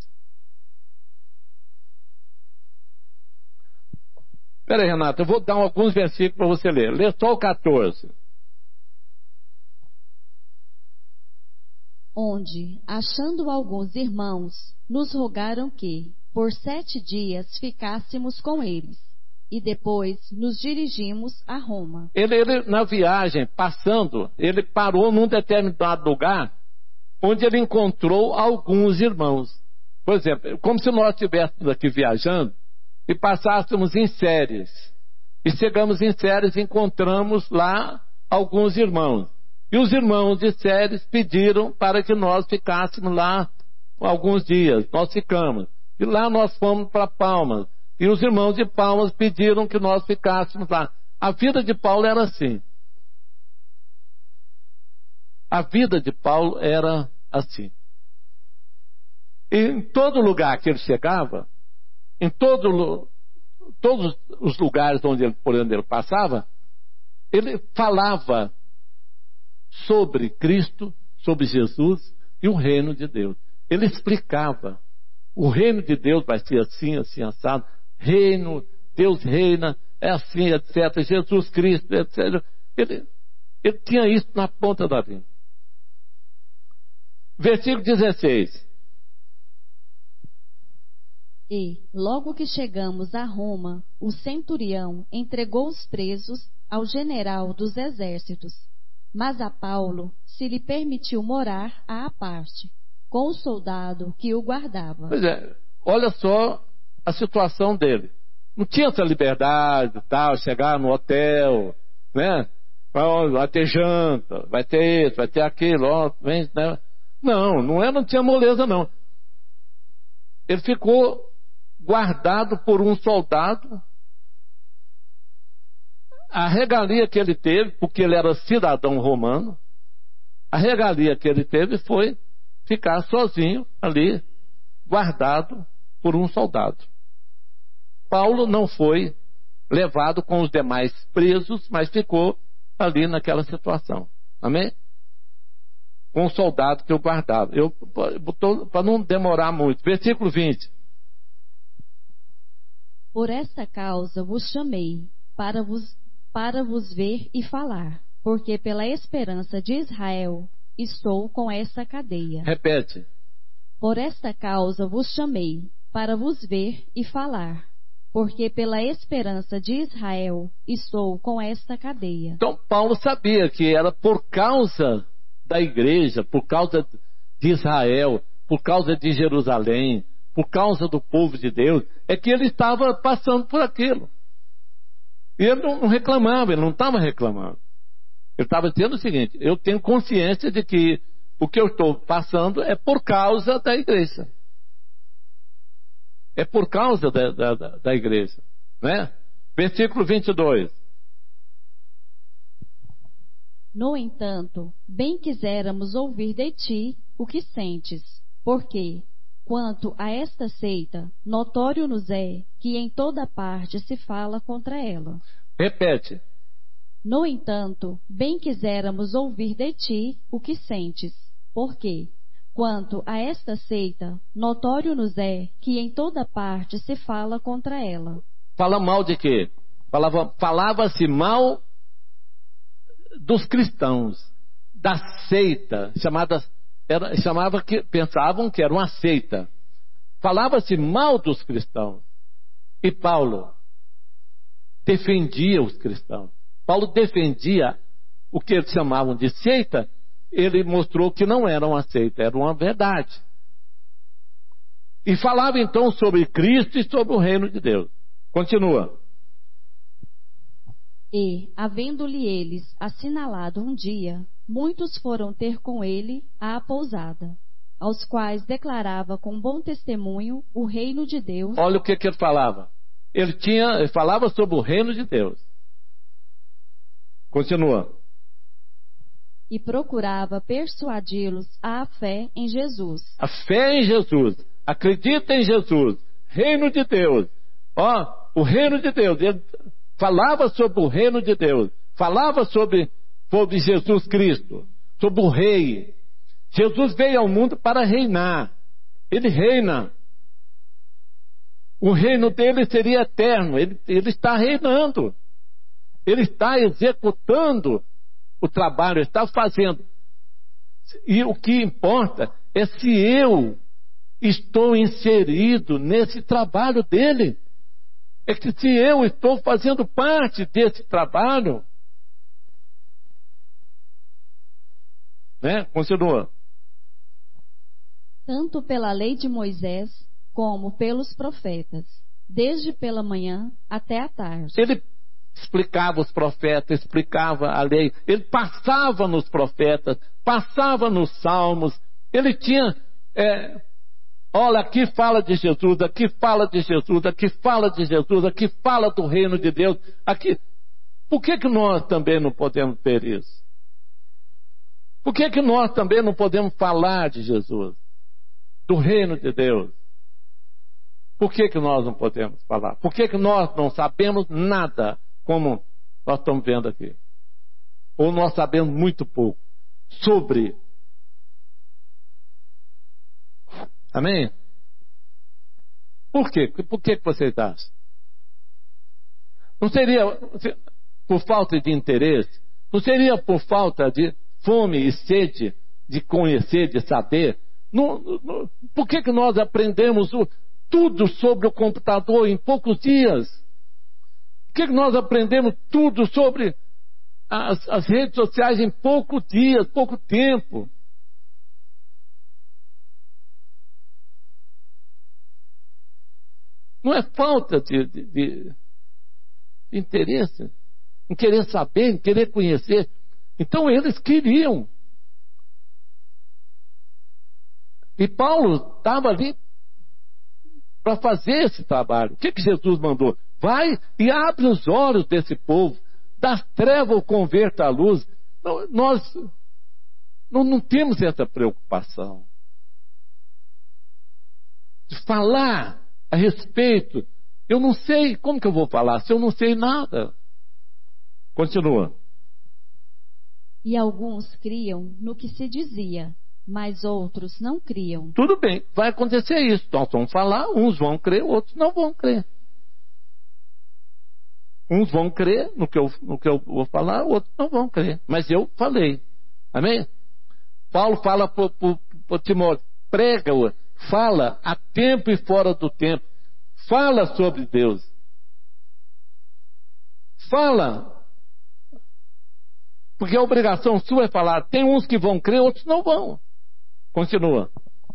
Espera aí, Renato, eu vou dar alguns versículos para você ler. Lê só o 14. Onde, achando alguns irmãos, nos rogaram que, por 7 dias, ficássemos com eles, e depois nos dirigimos a Roma. Ele na viagem, passando, ele parou num determinado lugar, onde ele encontrou alguns irmãos. Por exemplo, como se nós estivéssemos aqui viajando, e passássemos em Séries. E chegamos em Séries e encontramos lá alguns irmãos. E os irmãos de Séries pediram para que nós ficássemos lá alguns dias. Nós ficamos. E lá nós fomos para Palmas. E os irmãos de Palmas pediram que nós ficássemos lá. A vida de Paulo era assim. A vida de Paulo era assim. E em todo lugar que ele chegava, em todos os lugares por onde ele passava, ele falava sobre Cristo, sobre Jesus e o reino de Deus. Ele explicava: o reino de Deus vai ser assim, assim, assado. Reino, Deus reina, é assim, etc. Jesus Cristo, etc. Ele tinha isso na ponta da língua. Versículo 16. E, logo que chegamos a Roma, o centurião entregou os presos ao general dos exércitos, mas a Paulo se lhe permitiu morar à parte, com o soldado que o guardava. Pois é, olha só a situação dele. Não tinha essa liberdade, tal, chegar no hotel, né? Vai ter janta, vai ter isso, vai ter aquilo, ó, vem, né? Não tinha moleza, não. Ele ficou guardado por um soldado. A regalia que ele teve, porque ele era cidadão romano, a regalia que ele teve foi ficar sozinho ali, guardado por um soldado. Paulo não foi levado com os demais presos, mas ficou ali naquela situação. Amém? Com o soldado que eu guardava. Para não demorar muito. Versículo 20. Por esta causa vos chamei, para vos ver e falar, porque pela esperança de Israel estou com essa cadeia. Repete. Por esta causa vos chamei, para vos ver e falar, porque pela esperança de Israel estou com esta cadeia. Então Paulo sabia que era por causa da igreja, por causa de Israel, por causa de Jerusalém, por causa do povo de Deus, é que ele estava passando por aquilo. E ele não reclamava, ele não estava reclamando. Ele estava dizendo o seguinte: eu tenho consciência de que o que eu estou passando é por causa da igreja. É por causa da igreja. Né? Versículo 22. No entanto, bem quiséramos ouvir de ti o que sentes, porque, quanto a esta seita, notório nos é que em toda parte se fala contra ela. Repete. No entanto, bem quiséramos ouvir de ti o que sentes, porque, quanto a esta seita, notório nos é que em toda parte se fala contra ela. Fala mal de quê? Falava-se mal dos cristãos, da seita, pensavam que era uma seita. Falava-se mal dos cristãos. E Paulo defendia os cristãos. Paulo defendia o que eles chamavam de seita. Ele mostrou que não era uma seita, era uma verdade. E falava então sobre Cristo e sobre o reino de Deus. Continua. E, havendo-lhe eles assinalado um dia, muitos foram ter com ele à pousada, aos quais declarava com bom testemunho o reino de Deus. Olha o que ele falava. Ele falava sobre o reino de Deus. Continua. E procurava persuadi-los à fé em Jesus. A fé em Jesus. Acredita em Jesus. Reino de Deus. O reino de Deus. Ele falava sobre o reino de Deus. Falava sobre Jesus Cristo. Sobre o rei. Jesus veio ao mundo para reinar. Ele reina. O reino dele seria eterno. Ele está reinando. Ele está executando o trabalho, está fazendo. E o que importa é se eu estou inserido nesse trabalho dele. É que se eu estou fazendo parte desse trabalho. Né? Continua. Tanto pela lei de Moisés, como pelos profetas, desde pela manhã até a tarde. Ele explicava os profetas, explicava a lei, ele passava nos profetas, passava nos salmos, ele tinha, olha, aqui fala de Jesus, aqui fala de Jesus, aqui fala de Jesus, aqui fala do reino de Deus, aqui. Por que nós também não podemos ter isso? Por que nós também não podemos falar de Jesus? do reino de Deus. Por que nós não podemos falar? Por que nós não sabemos nada, como nós estamos vendo aqui? Ou nós sabemos muito pouco sobre. Amém? Por quê? Por que vocês acham? Não seria por falta de interesse? Não seria por falta de fome e sede de conhecer, de saber? Por que nós aprendemos tudo sobre o computador em poucos dias? Por que nós aprendemos tudo sobre as redes sociais em poucos dias, pouco tempo? Não é falta de interesse em querer saber, em querer conhecer. Então eles queriam. E Paulo estava ali para fazer esse trabalho. O que Jesus mandou? Vai e abre os olhos desse povo, das trevas o converta à luz. Nós não temos essa preocupação de falar a respeito. Eu não sei, como que eu vou falar se eu não sei nada? Continua. E alguns criam no que se dizia, mas outros não criam. Tudo bem, vai acontecer isso. Nós vamos falar, uns vão crer, outros não vão crer. Uns vão crer no que eu vou falar, outros não vão crer. Mas eu falei. Amém? Paulo fala para Timóteo, prega-o, fala a tempo e fora do tempo. Fala sobre Deus. Fala. Porque a obrigação sua é falar. Tem uns que vão crer, outros não vão. Continua.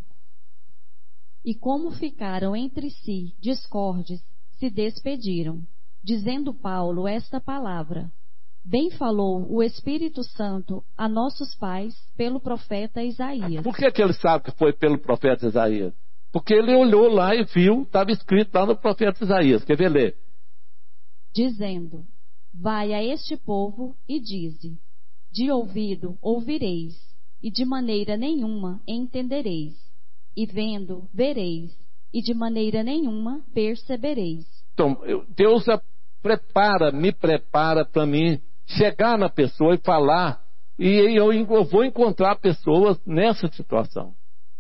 E como ficaram entre si discordes, se despediram, dizendo Paulo esta palavra: bem falou o Espírito Santo a nossos pais pelo profeta Isaías. Por que ele sabe que foi pelo profeta Isaías? Porque ele olhou lá e viu, estava escrito lá no profeta Isaías. Quer ver ler? Dizendo: vai a este povo e dize: de ouvido ouvireis, e de maneira nenhuma entendereis, e vendo vereis, e de maneira nenhuma percebereis. Então, Deus me prepara para mim chegar na pessoa e falar, e eu vou encontrar pessoas nessa situação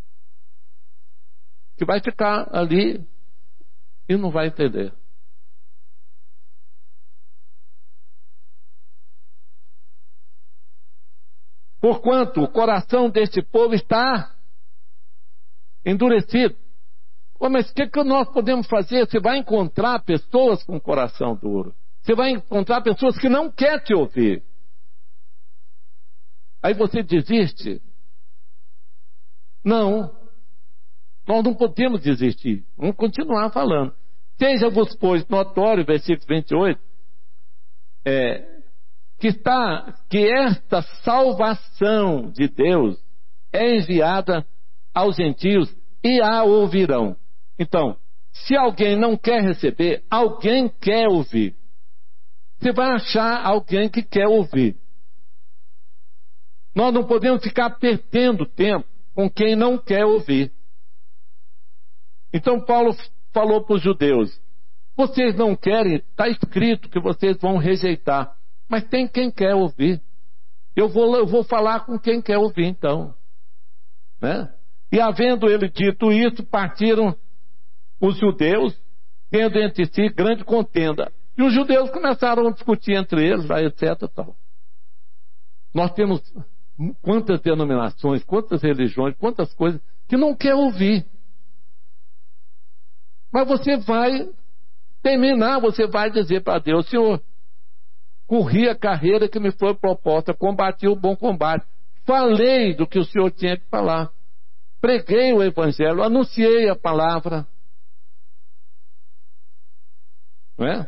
que vai ficar ali e não vai entender. Porquanto o coração deste povo está endurecido. Mas o que nós podemos fazer? Você vai encontrar pessoas com coração duro. Você vai encontrar pessoas que não querem te ouvir. Aí você desiste? Não. Nós não podemos desistir. Vamos continuar falando. Seja-vos, pois, notório, versículo 28, que esta salvação de Deus é enviada aos gentios e a ouvirão. Então, se alguém não quer receber, alguém quer ouvir. Você vai achar alguém que quer ouvir. Nós não podemos ficar perdendo tempo com quem não quer ouvir. Então Paulo falou para os judeus: vocês não querem, está escrito que vocês vão rejeitar, mas tem quem quer ouvir. Eu vou falar com quem quer ouvir então, né? E havendo ele dito isso, partiram os judeus, tendo entre si grande contenda. E os judeus começaram a discutir entre eles, etc. Tal. Nós temos quantas denominações, quantas religiões, quantas coisas que não quer ouvir. Mas você vai terminar, você vai dizer para Deus: Senhor, corri a carreira que me foi proposta, combati o bom combate, falei do que o Senhor tinha que falar, preguei o Evangelho, anunciei a palavra. Não é?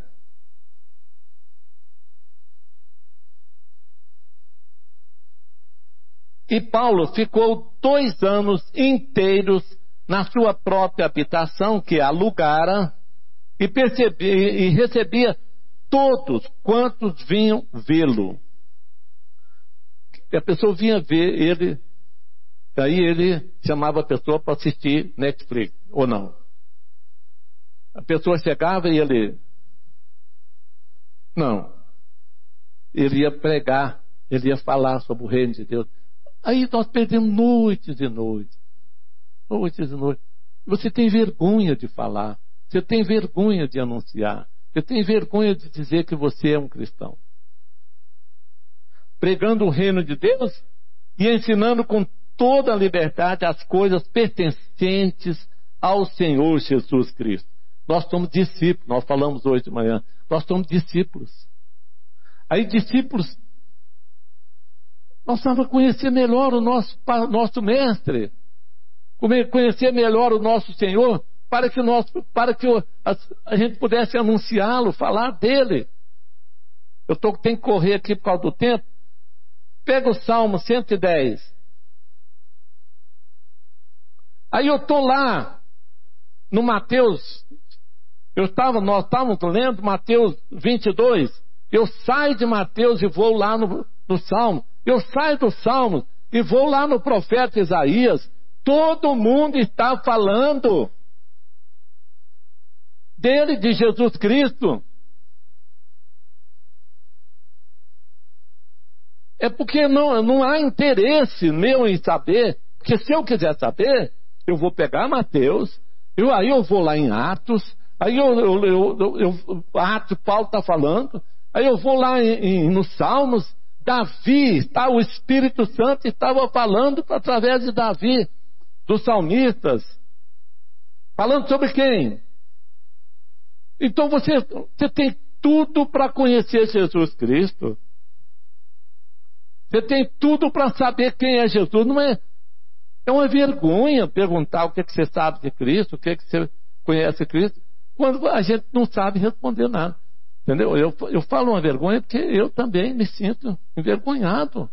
E Paulo ficou 2 anos inteiros na sua própria habitação, que alugara, e recebia todos quantos vinham vê-lo. A pessoa vinha ver ele Daí ele chamava a pessoa para assistir Netflix, ou não. A pessoa chegava e ele... Não. Ele ia pregar, ele ia falar sobre o reino de Deus. Aí nós perdemos noites e noites. Noites e noites. Você tem vergonha de falar. Você tem vergonha de anunciar. Você tem vergonha de dizer que você é um cristão. Pregando o reino de Deus e ensinando com toda a liberdade as coisas pertencentes ao Senhor Jesus Cristo. Nós somos discípulos, nós falamos hoje de manhã, nós somos discípulos. Aí discípulos, nós precisamos conhecer melhor o nosso mestre, conhecer melhor o nosso Senhor, para que a gente pudesse anunciá-lo, falar dele. Eu tenho que correr aqui por causa do tempo. Pega o Salmo 110. Aí eu estou lá no Mateus, nós estávamos lendo Mateus 22. Eu saio de Mateus e vou lá no Salmo. Eu saio do Salmo e vou lá no profeta Isaías. Todo mundo está falando dele, de Jesus Cristo. É porque não há interesse meu em saber. Porque se eu quiser saber, eu vou pegar Mateus, aí eu vou lá em Atos, aí Atos, Paulo está falando, aí eu vou lá nos Salmos, Davi, o Espírito Santo estava falando através de Davi, dos salmistas, falando sobre quem? Então você tem tudo para conhecer Jesus Cristo. Você tem tudo para saber quem é Jesus. Não é uma vergonha perguntar o que você sabe de Cristo, o que você conhece de Cristo, quando a gente não sabe responder nada. Entendeu? Eu falo uma vergonha porque eu também me sinto envergonhado.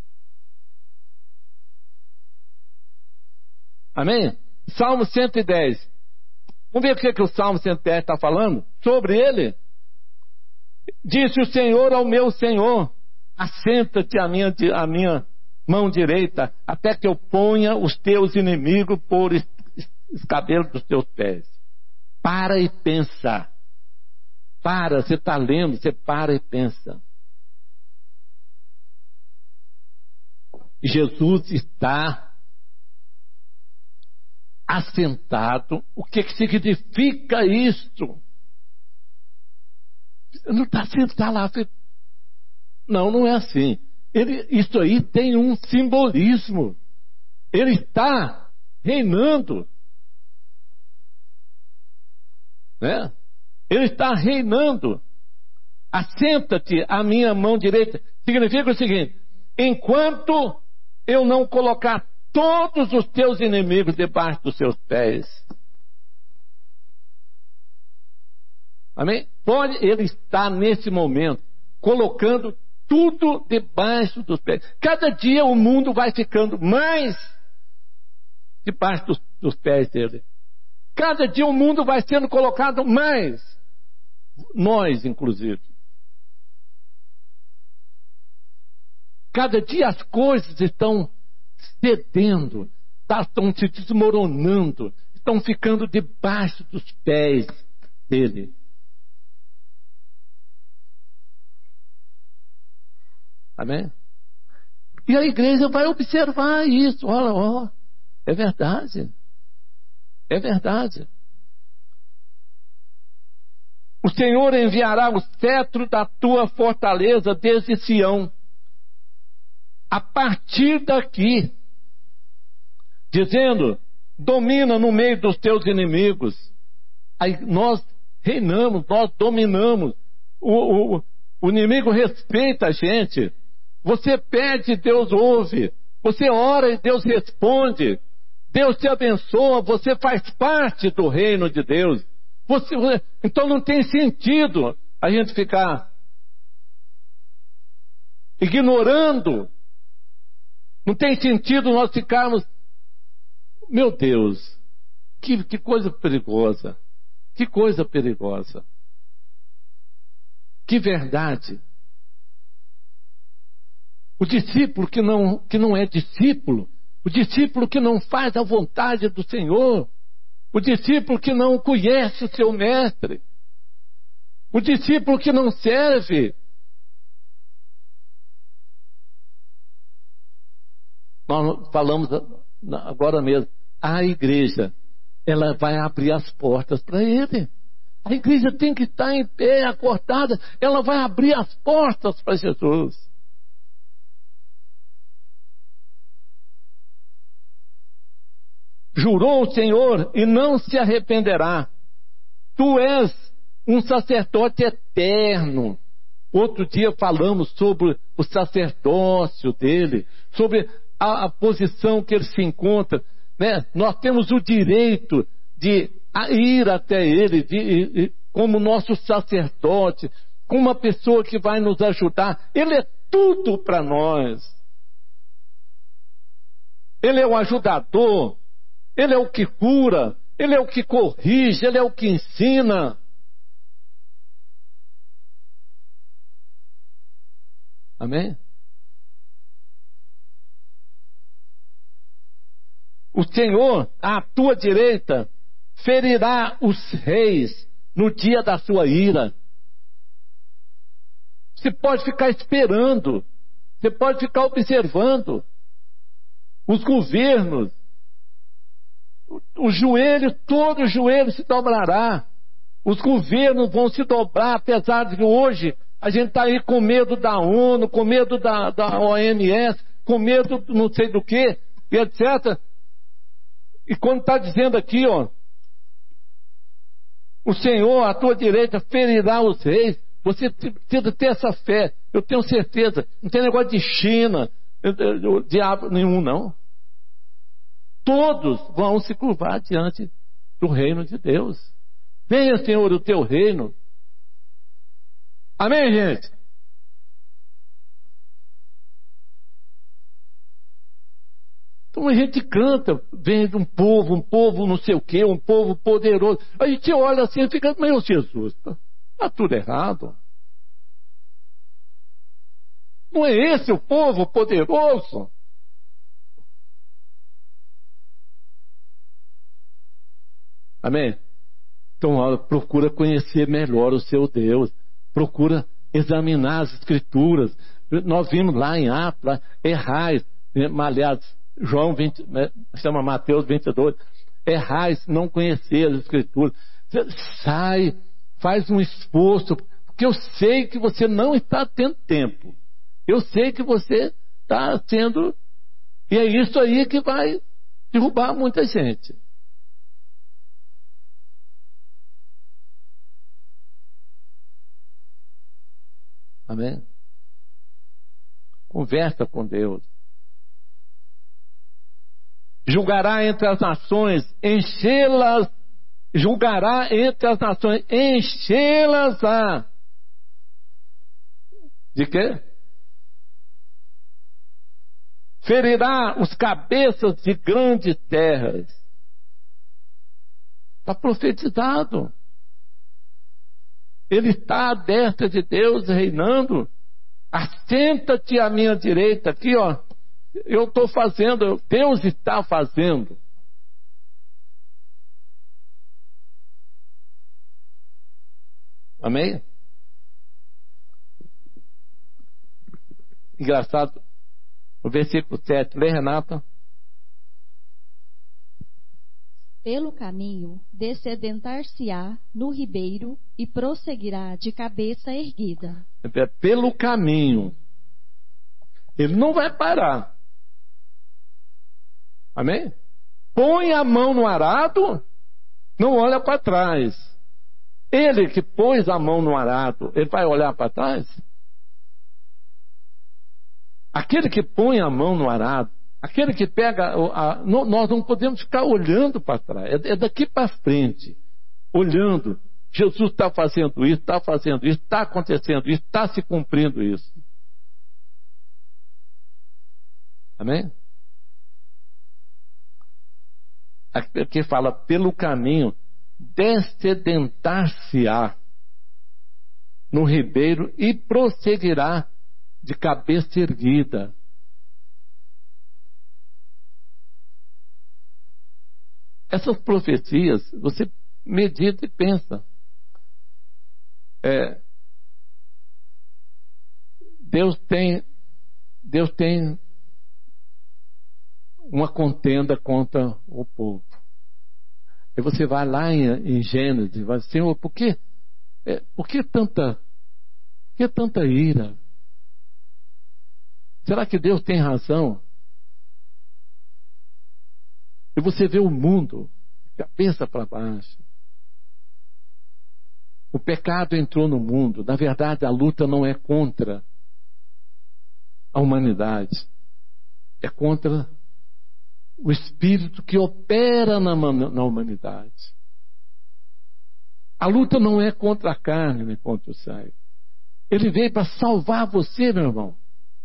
Amém? Salmo 110. Vamos ver o que o Salmo 110 está falando sobre ele. Disse o Senhor ao meu Senhor: assenta-te à minha mão direita, até que eu ponha os teus inimigos por escabelo dos teus pés. Para e pensa. Você está lendo, você para e pensa. Jesus está assentado. O que significa isso? Não está sentado lá. Não é assim. Isso aí tem um simbolismo. Ele está reinando. Né? Ele está reinando. Assenta-te à minha mão direita. Significa o seguinte: enquanto eu não colocar todos os teus inimigos debaixo dos seus pés. Amém? Ele está nesse momento colocando tudo debaixo dos pés. Cada dia o mundo vai ficando mais debaixo dos pés dele. Cada dia o mundo vai sendo colocado mais. Nós, inclusive. Cada dia as coisas estão cedendo, estão se desmoronando, estão ficando debaixo dos pés dele. Amém? E a igreja vai observar isso. Olha, é verdade. É verdade. O Senhor enviará o cetro da tua fortaleza desde Sião. A partir daqui, dizendo: domina no meio dos teus inimigos. Aí nós reinamos, nós dominamos. O inimigo respeita a gente. Você pede, Deus ouve. Você ora e Deus responde. Deus te abençoa, você faz parte do reino de Deus. Então não tem sentido a gente ficar ignorando. Não tem sentido nós ficarmos... Meu Deus, que coisa perigosa. Que coisa perigosa. Que verdade. O discípulo que não é discípulo O discípulo que não faz a vontade do Senhor. O discípulo que não conhece o seu mestre. O discípulo que não serve. Nós falamos agora mesmo. A igreja, ela vai abrir as portas para ele. A igreja tem que estar em pé, acordada. Ela vai abrir as portas para Jesus. Jurou o Senhor e não se arrependerá. Tu és um sacerdote eterno. Outro dia falamos sobre o sacerdócio dele, sobre a posição que ele se encontra, né? Nós temos o direito de ir até ele, como nosso sacerdote, como uma pessoa que vai nos ajudar. Ele é tudo para nós. Ele é o ajudador. Ele é o que cura, Ele é o que corrige, Ele é o que ensina. Amém? O Senhor, à tua direita, ferirá os reis no dia da sua ira. Você pode ficar esperando, você pode ficar observando os governos. Todo o joelho se dobrará. Os governos vão se dobrar, apesar de que hoje a gente está aí com medo da ONU, com medo da OMS, com medo não sei do que, etc. E quando está dizendo aqui, ó, o Senhor à tua direita ferirá os reis, você precisa ter essa fé. Eu tenho certeza, não tem negócio de China, diabo nenhum não. Todos vão se curvar diante do reino de Deus. Venha, Senhor, o teu reino. Amém, gente? Então a gente canta, vem de um povo não sei o quê, um povo poderoso. A gente olha assim e fica, meu Jesus, está tudo errado. Não é esse o povo poderoso? Amém? Então, olha, procura conhecer melhor o seu Deus. Procura examinar as Escrituras. Nós vimos lá em Atos, errais, aliás, João 20, chama Mateus 22, errais, não conhecer as Escrituras. Você sai, faz um esforço, porque eu sei que você não está tendo tempo. Eu sei que você está sendo... E é isso aí que vai derrubar muita gente. Amém? Conversa com Deus. Julgará entre as nações, enchê-las. Julgará entre as nações, enchê-las-á. De quê? Ferirá os cabeças de grandes terras. Está profetizado. Ele está à destra de Deus reinando. Assenta-te à minha direita. Aqui, ó. Eu estou fazendo. Deus está fazendo. Amém? Engraçado. O versículo 7. Lê, Renata. Pelo caminho descedentar-se-á no ribeiro e prosseguirá de cabeça erguida. Pelo caminho. Ele não vai parar. Amém? Põe a mão no arado, não olha para trás. Ele que pôs a mão no arado, ele vai olhar para trás? Aquele que põe a mão no arado, aquele que pega... nós não podemos ficar olhando para trás. É daqui para frente. Olhando. Jesus está fazendo isso, está acontecendo isso, está se cumprindo isso. Amém? Aqui fala, pelo caminho, descedentar-se-á no ribeiro e prosseguirá de cabeça erguida. Essas profecias, você medita e pensa. Deus tem uma contenda contra o povo. E você vai lá em Gênesis e vai dizer: Senhor, por que tanta ira? Será que Deus tem razão? E você vê o mundo de cabeça para baixo. O pecado entrou no mundo. Na verdade, a luta não é contra a humanidade. É contra o espírito que opera na humanidade. A luta não é contra a carne nem contra o sangue. Ele veio para salvar você, meu irmão.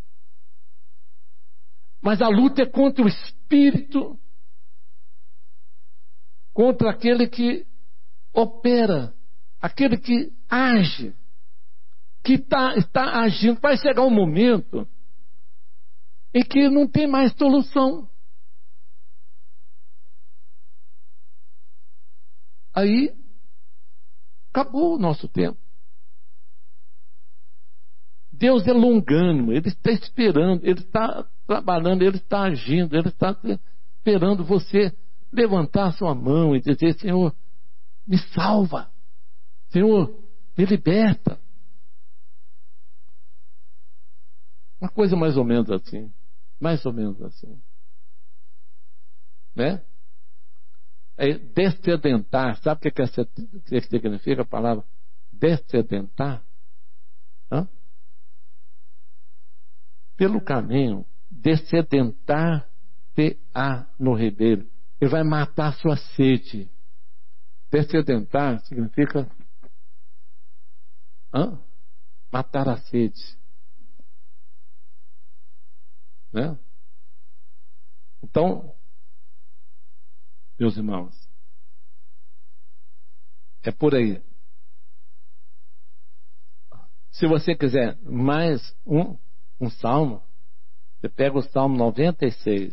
Mas a luta é contra o espírito, contra aquele que opera, aquele que age, que está agindo. Vai chegar um momento em que não tem mais solução. Aí acabou o nosso tempo. Deus é longânimo, Ele está esperando, Ele está trabalhando, Ele está agindo, Ele está esperando você levantar a sua mão e dizer: Senhor, me salva, Senhor, me liberta. Uma coisa mais ou menos assim, né? É descedentar. Sabe o que significa a palavra descedentar? Pelo caminho, descedentar-te-á no ribeiro. Ele vai matar a sua sede. Descedentar significa matar a sede, né? Então, meus irmãos, é por aí. Se você quiser mais um salmo, você pega o Salmo 96.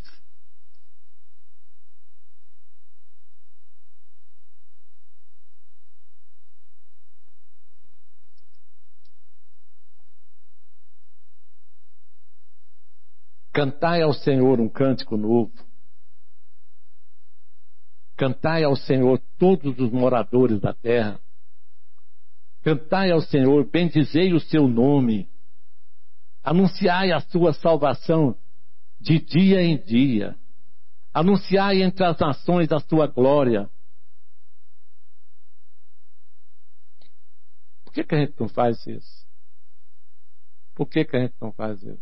Cantai ao Senhor um cântico novo. Cantai ao Senhor todos os moradores da terra. Cantai ao Senhor, bendizei o seu nome. Anunciai a sua salvação de dia em dia. Anunciai entre as nações a sua glória. Por que a gente não faz isso? Por que a gente não faz isso?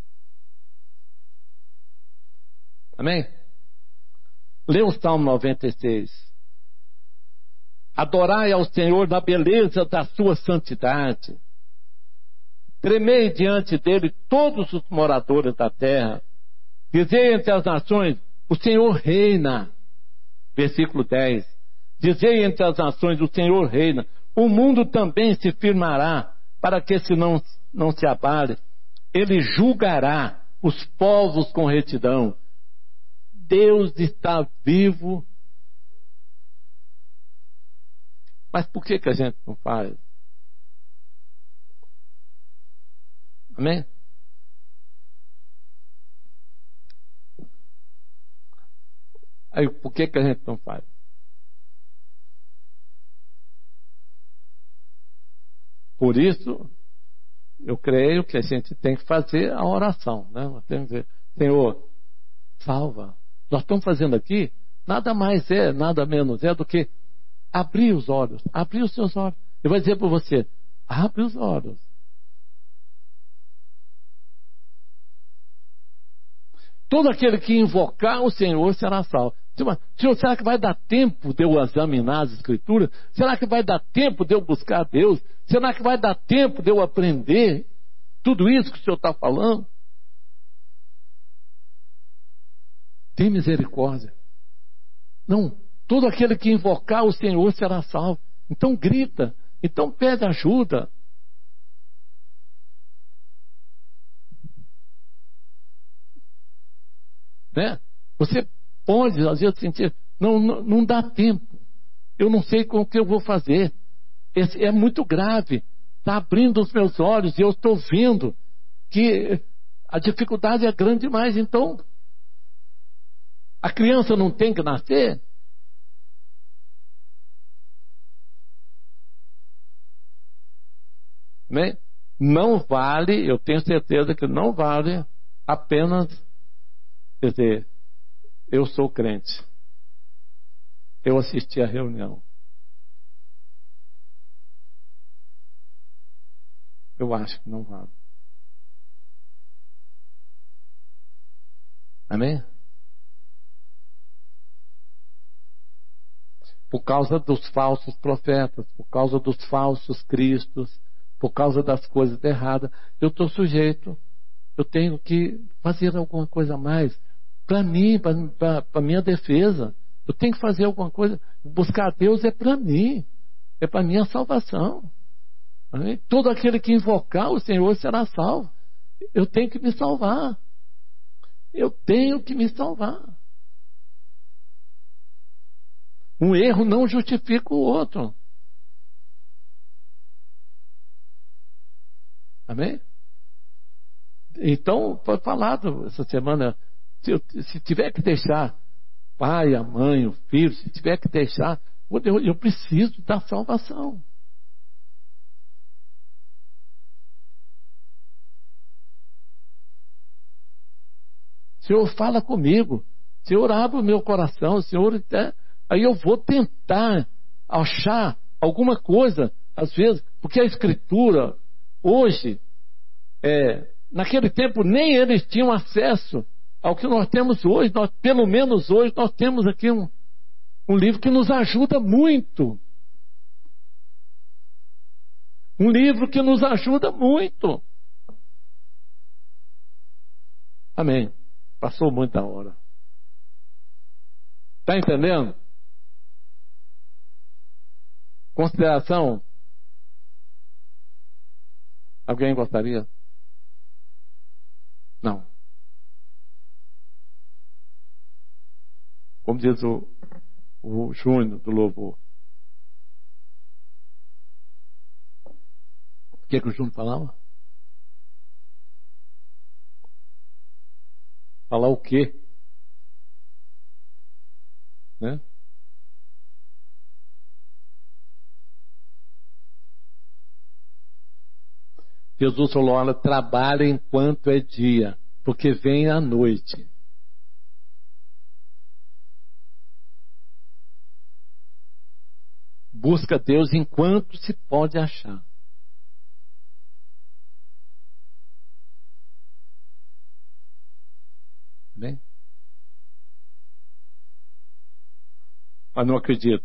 Amém? Lê o Salmo 96. Adorai ao Senhor na beleza da sua santidade. Tremei diante dele todos os moradores da terra. Dizei entre as nações: o Senhor reina. Versículo 10. Dizei entre as nações: o Senhor reina. O mundo também se firmará, para que não se abale. Ele julgará os povos com retidão. Deus está vivo. Mas por que a gente não faz? Amém? Aí por que a gente não faz? Por isso, eu creio que a gente tem que fazer a oração, né? Nós temos que dizer: Senhor, salva. Nós estamos fazendo aqui, nada mais é, nada menos é do que abrir os olhos, abrir os seus olhos. Ele vai dizer para você: abre os olhos. Todo aquele que invocar o Senhor será salvo. Senhor, será que vai dar tempo de eu examinar as Escrituras? Será que vai dar tempo de eu buscar a Deus? Será que vai dar tempo de eu aprender tudo isso que o Senhor está falando? Tem misericórdia. Não, todo aquele que invocar o Senhor será salvo. Então grita, então pede ajuda. Né? Você pode, às vezes, sentir: Não dá tempo. Eu não sei como que eu vou fazer. É muito grave. Está abrindo os meus olhos e eu estou vendo que a dificuldade é grande demais. Então, a criança não tem que nascer? Né? Não vale, eu tenho certeza que não vale apenas dizer, eu sou crente. Eu assisti à reunião. Eu acho que não vale. Amém? Por causa dos falsos profetas, por causa dos falsos cristos, por causa das coisas erradas, eu estou sujeito. Eu tenho que fazer alguma coisa a mais para mim, para minha defesa. Eu tenho que fazer alguma coisa. Buscar a Deus é para mim, é para minha salvação. Amém? Todo aquele que invocar o Senhor será salvo. Eu tenho que me salvar. Eu tenho que me salvar. Um erro não justifica o outro. Amém? Então, foi falado essa semana, se tiver que deixar pai, a mãe, o filho, se tiver que deixar, eu preciso da salvação. Senhor, fala comigo. Senhor, abre o meu coração. Senhor, aí eu vou tentar achar alguma coisa, às vezes, porque a Escritura, hoje, naquele tempo, nem eles tinham acesso ao que nós temos hoje. Pelo menos hoje, nós temos aqui um livro que nos ajuda muito. Um livro que nos ajuda muito. Amém. Passou muita hora. Está entendendo? Consideração? Alguém gostaria? Não. Como diz o Júnior do Louvor. O que o Júnior falava? Falar o quê? Né? Jesus falou, olha, trabalha enquanto é dia, porque vem a noite. Busca Deus enquanto se pode achar. Bem? Mas não acredito.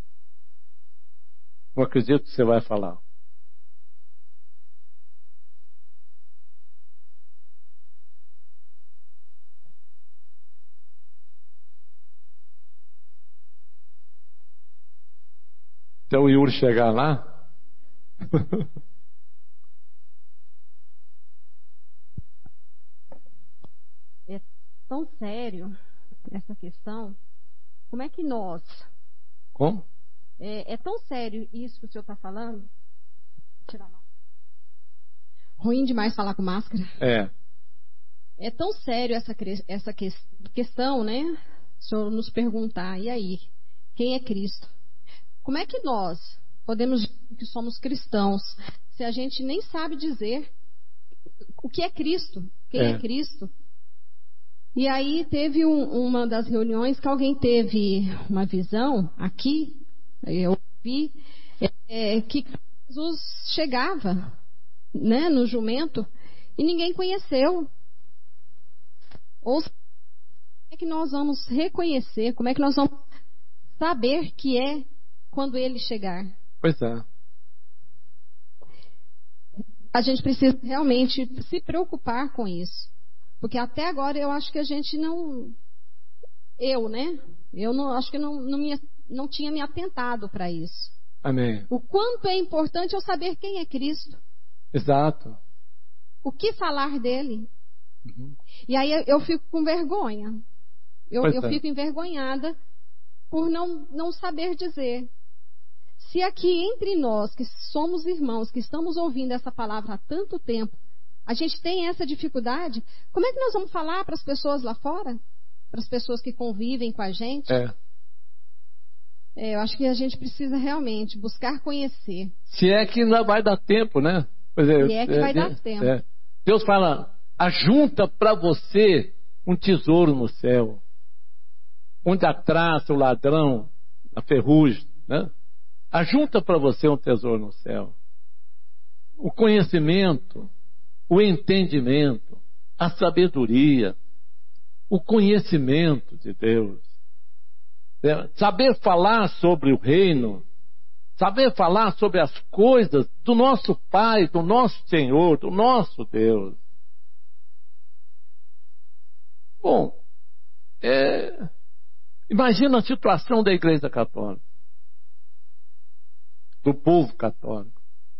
Não acredito que você vai falar. Até o Yuri chegar lá. É tão sério essa questão. Como é que nós... Como? É tão sério isso que o senhor está falando. Tirar a máscara. Ruim demais falar com máscara. É tão sério essa questão, né? O senhor nos perguntar, e aí? Quem é Cristo? Como é que nós podemos dizer que somos cristãos se a gente nem sabe dizer o que é Cristo? Quem é Cristo? E aí teve uma das reuniões que alguém teve uma visão aqui, eu vi, que Jesus chegava, né, no jumento e ninguém conheceu. Ou como é que nós vamos reconhecer, como é que nós vamos saber que é quando ele chegar? Pois é. A gente precisa realmente se preocupar com isso. Porque até agora eu acho que a gente não... Eu, né? Eu não, acho que não tinha me atentado para isso. Amém. O quanto é importante eu saber quem é Cristo. Exato. O que falar dele. Uhum. E aí eu fico com vergonha. Eu fico envergonhada por não saber dizer. Se aqui entre nós, que somos irmãos, que estamos ouvindo essa palavra há tanto tempo, a gente tem essa dificuldade, como é que nós vamos falar para as pessoas lá fora? Para as pessoas que convivem com a gente? Eu acho que a gente precisa realmente buscar conhecer. Se é que não vai dar tempo, né? Se é que vai dar tempo. Deus fala, ajunta para você um tesouro no céu, onde a traça, o ladrão, a ferrugem, né? Ajunta para você um tesouro no céu. O conhecimento, o entendimento, a sabedoria, o conhecimento de Deus. Saber falar sobre o reino, saber falar sobre as coisas do nosso Pai, do nosso Senhor, do nosso Deus. Bom, imagina a situação da Igreja Católica, do povo católico.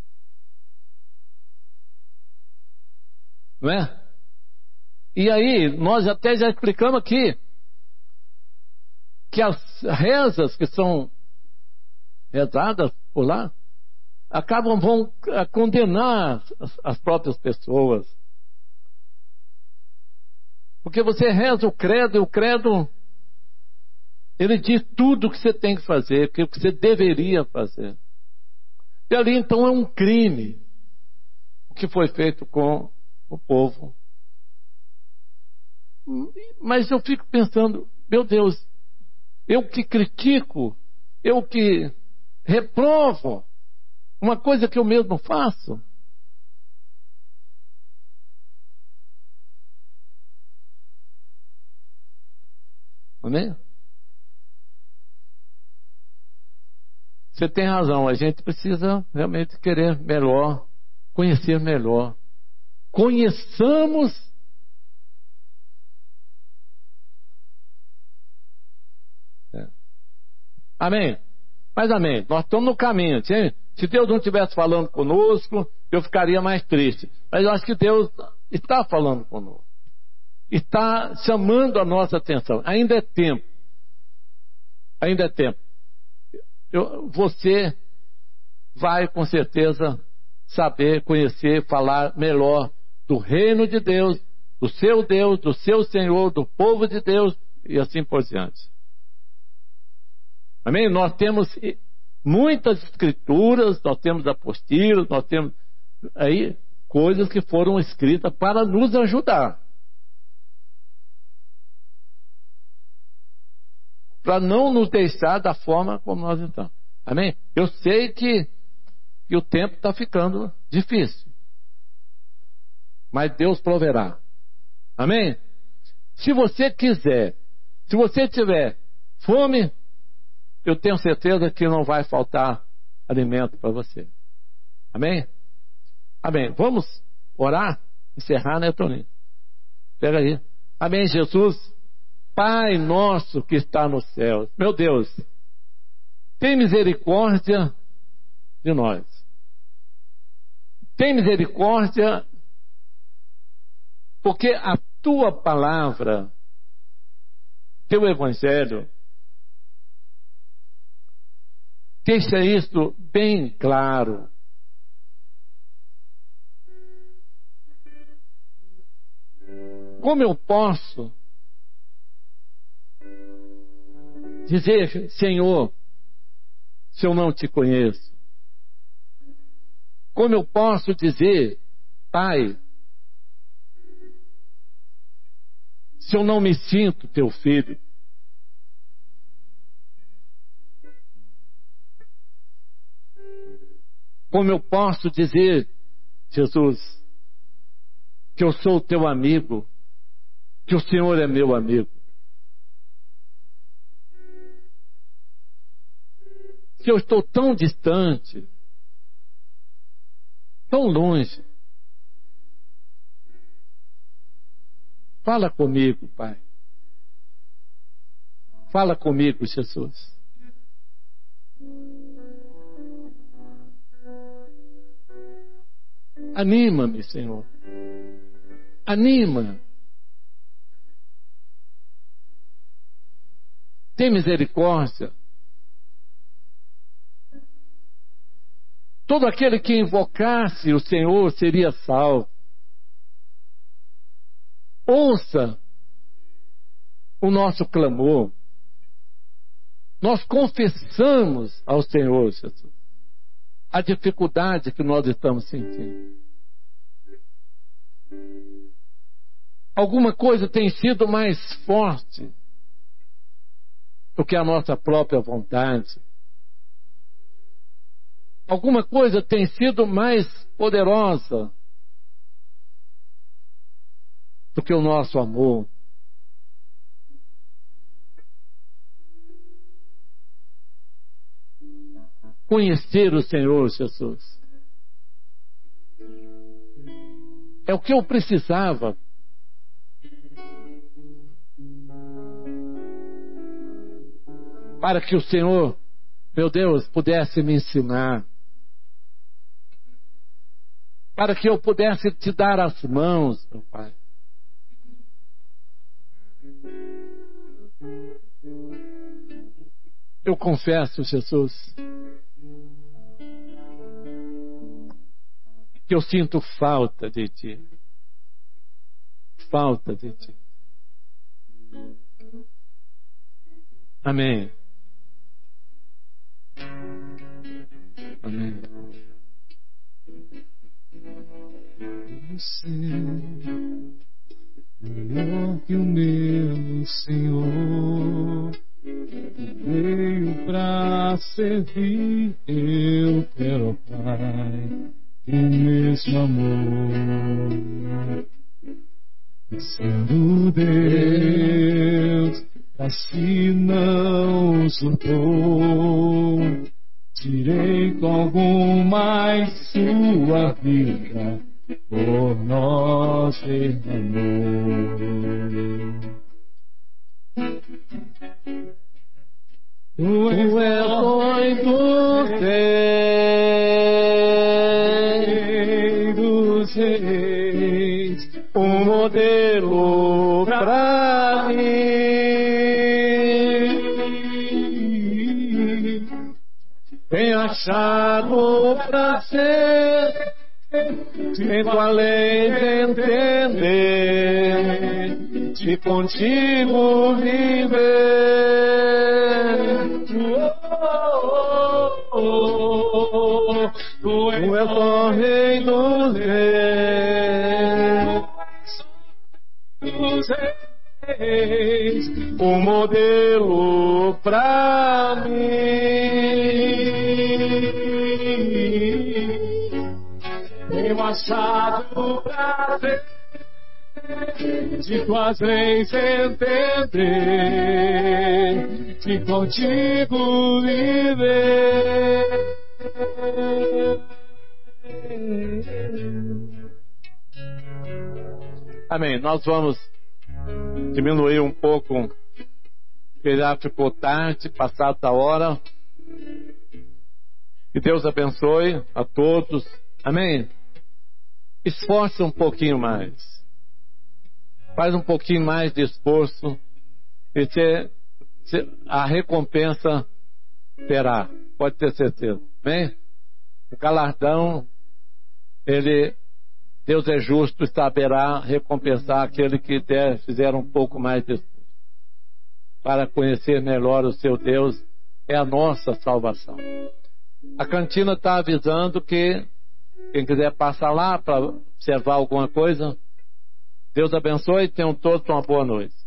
Não é? E aí, nós até já explicamos aqui que as rezas que são rezadas por lá vão condenar as próprias pessoas. Porque você reza o credo, e o credo ele diz tudo o que você tem que fazer, o que você deveria fazer. E ali então é um crime o que foi feito com o povo. Mas eu fico pensando, meu Deus, eu que critico, eu que reprovo uma coisa que eu mesmo faço. Amém? Você tem razão, a gente precisa realmente querer melhor, conhecer melhor. Conheçamos Amém? Mas amém, nós estamos no caminho. Se Deus não estivesse falando conosco, eu ficaria mais triste. Mas eu acho que Deus está falando conosco, está chamando a nossa atenção. Ainda é tempo. Ainda é tempo. Você vai com certeza saber, conhecer, falar melhor do reino de Deus, do seu Senhor, do povo de Deus e assim por diante. Amém? Nós temos muitas escrituras, nós temos apostilas, nós temos aí coisas que foram escritas para nos ajudar. Para não nos deixar da forma como nós estamos. Amém? Eu sei que o tempo está ficando difícil. Mas Deus proverá. Amém? Se você quiser, se você tiver fome, eu tenho certeza que não vai faltar alimento para você. Amém? Amém. Vamos orar? Encerrar, né, Toninho? Pega aí. Amém, Jesus. Pai nosso que está nos céus. Meu Deus, tem misericórdia de nós. Tem misericórdia, porque a tua palavra, teu evangelho, deixa isso bem claro. Como eu posso dizer, Senhor, se eu não te conheço? Como eu posso dizer, Pai, se eu não me sinto teu filho? Como eu posso dizer, Jesus, que eu sou teu amigo, que o Senhor é meu amigo? Se eu estou tão distante, tão longe. Fala comigo, Pai. Fala comigo, Jesus. Anima-me, Senhor. Anima. tem misericórdia. Todo aquele que invocasse o Senhor seria salvo. Ouça o nosso clamor. Nós confessamos ao Senhor Jesus a dificuldade que nós estamos sentindo. Alguma coisa tem sido mais forte do que a nossa própria vontade. Alguma coisa tem sido mais poderosa do que o nosso amor. Conhecer o Senhor Jesus é o que eu precisava. Para que o Senhor, meu Deus, pudesse me ensinar. Para que eu pudesse te dar as mãos, meu Pai. Eu confesso, Jesus, que eu sinto falta de Ti. Falta de Ti. Amém. Amém. Você melhor que o meu Senhor veio pra servir. Eu quero, Pai, o mesmo amor. Sendo Deus, assim não usurpou. Tirei com algum mais sua vida, por nós derramou. Tu és o Rei dos Reis, um modelo pra mim. Tenho achado prazer, tento além de entender, de contigo viver. Tu és o Rei dos Reis, um modelo pra mim. Tenho achado prazer de tuas leis entender, de contigo viver. Amém. Nós vamos diminuir um pouco, porque já ficou tarde, passada a hora. Que Deus abençoe a todos. Amém. Esforce um pouquinho mais. Faz um pouquinho mais de esforço. E a recompensa terá. Pode ter certeza. Amém? O galardão, Deus é justo e saberá recompensar aquele que fizer um pouco mais de esforço. Para conhecer melhor o seu Deus, é a nossa salvação. A cantina está avisando que quem quiser passar lá para observar alguma coisa, Deus abençoe e tenham todos uma boa noite.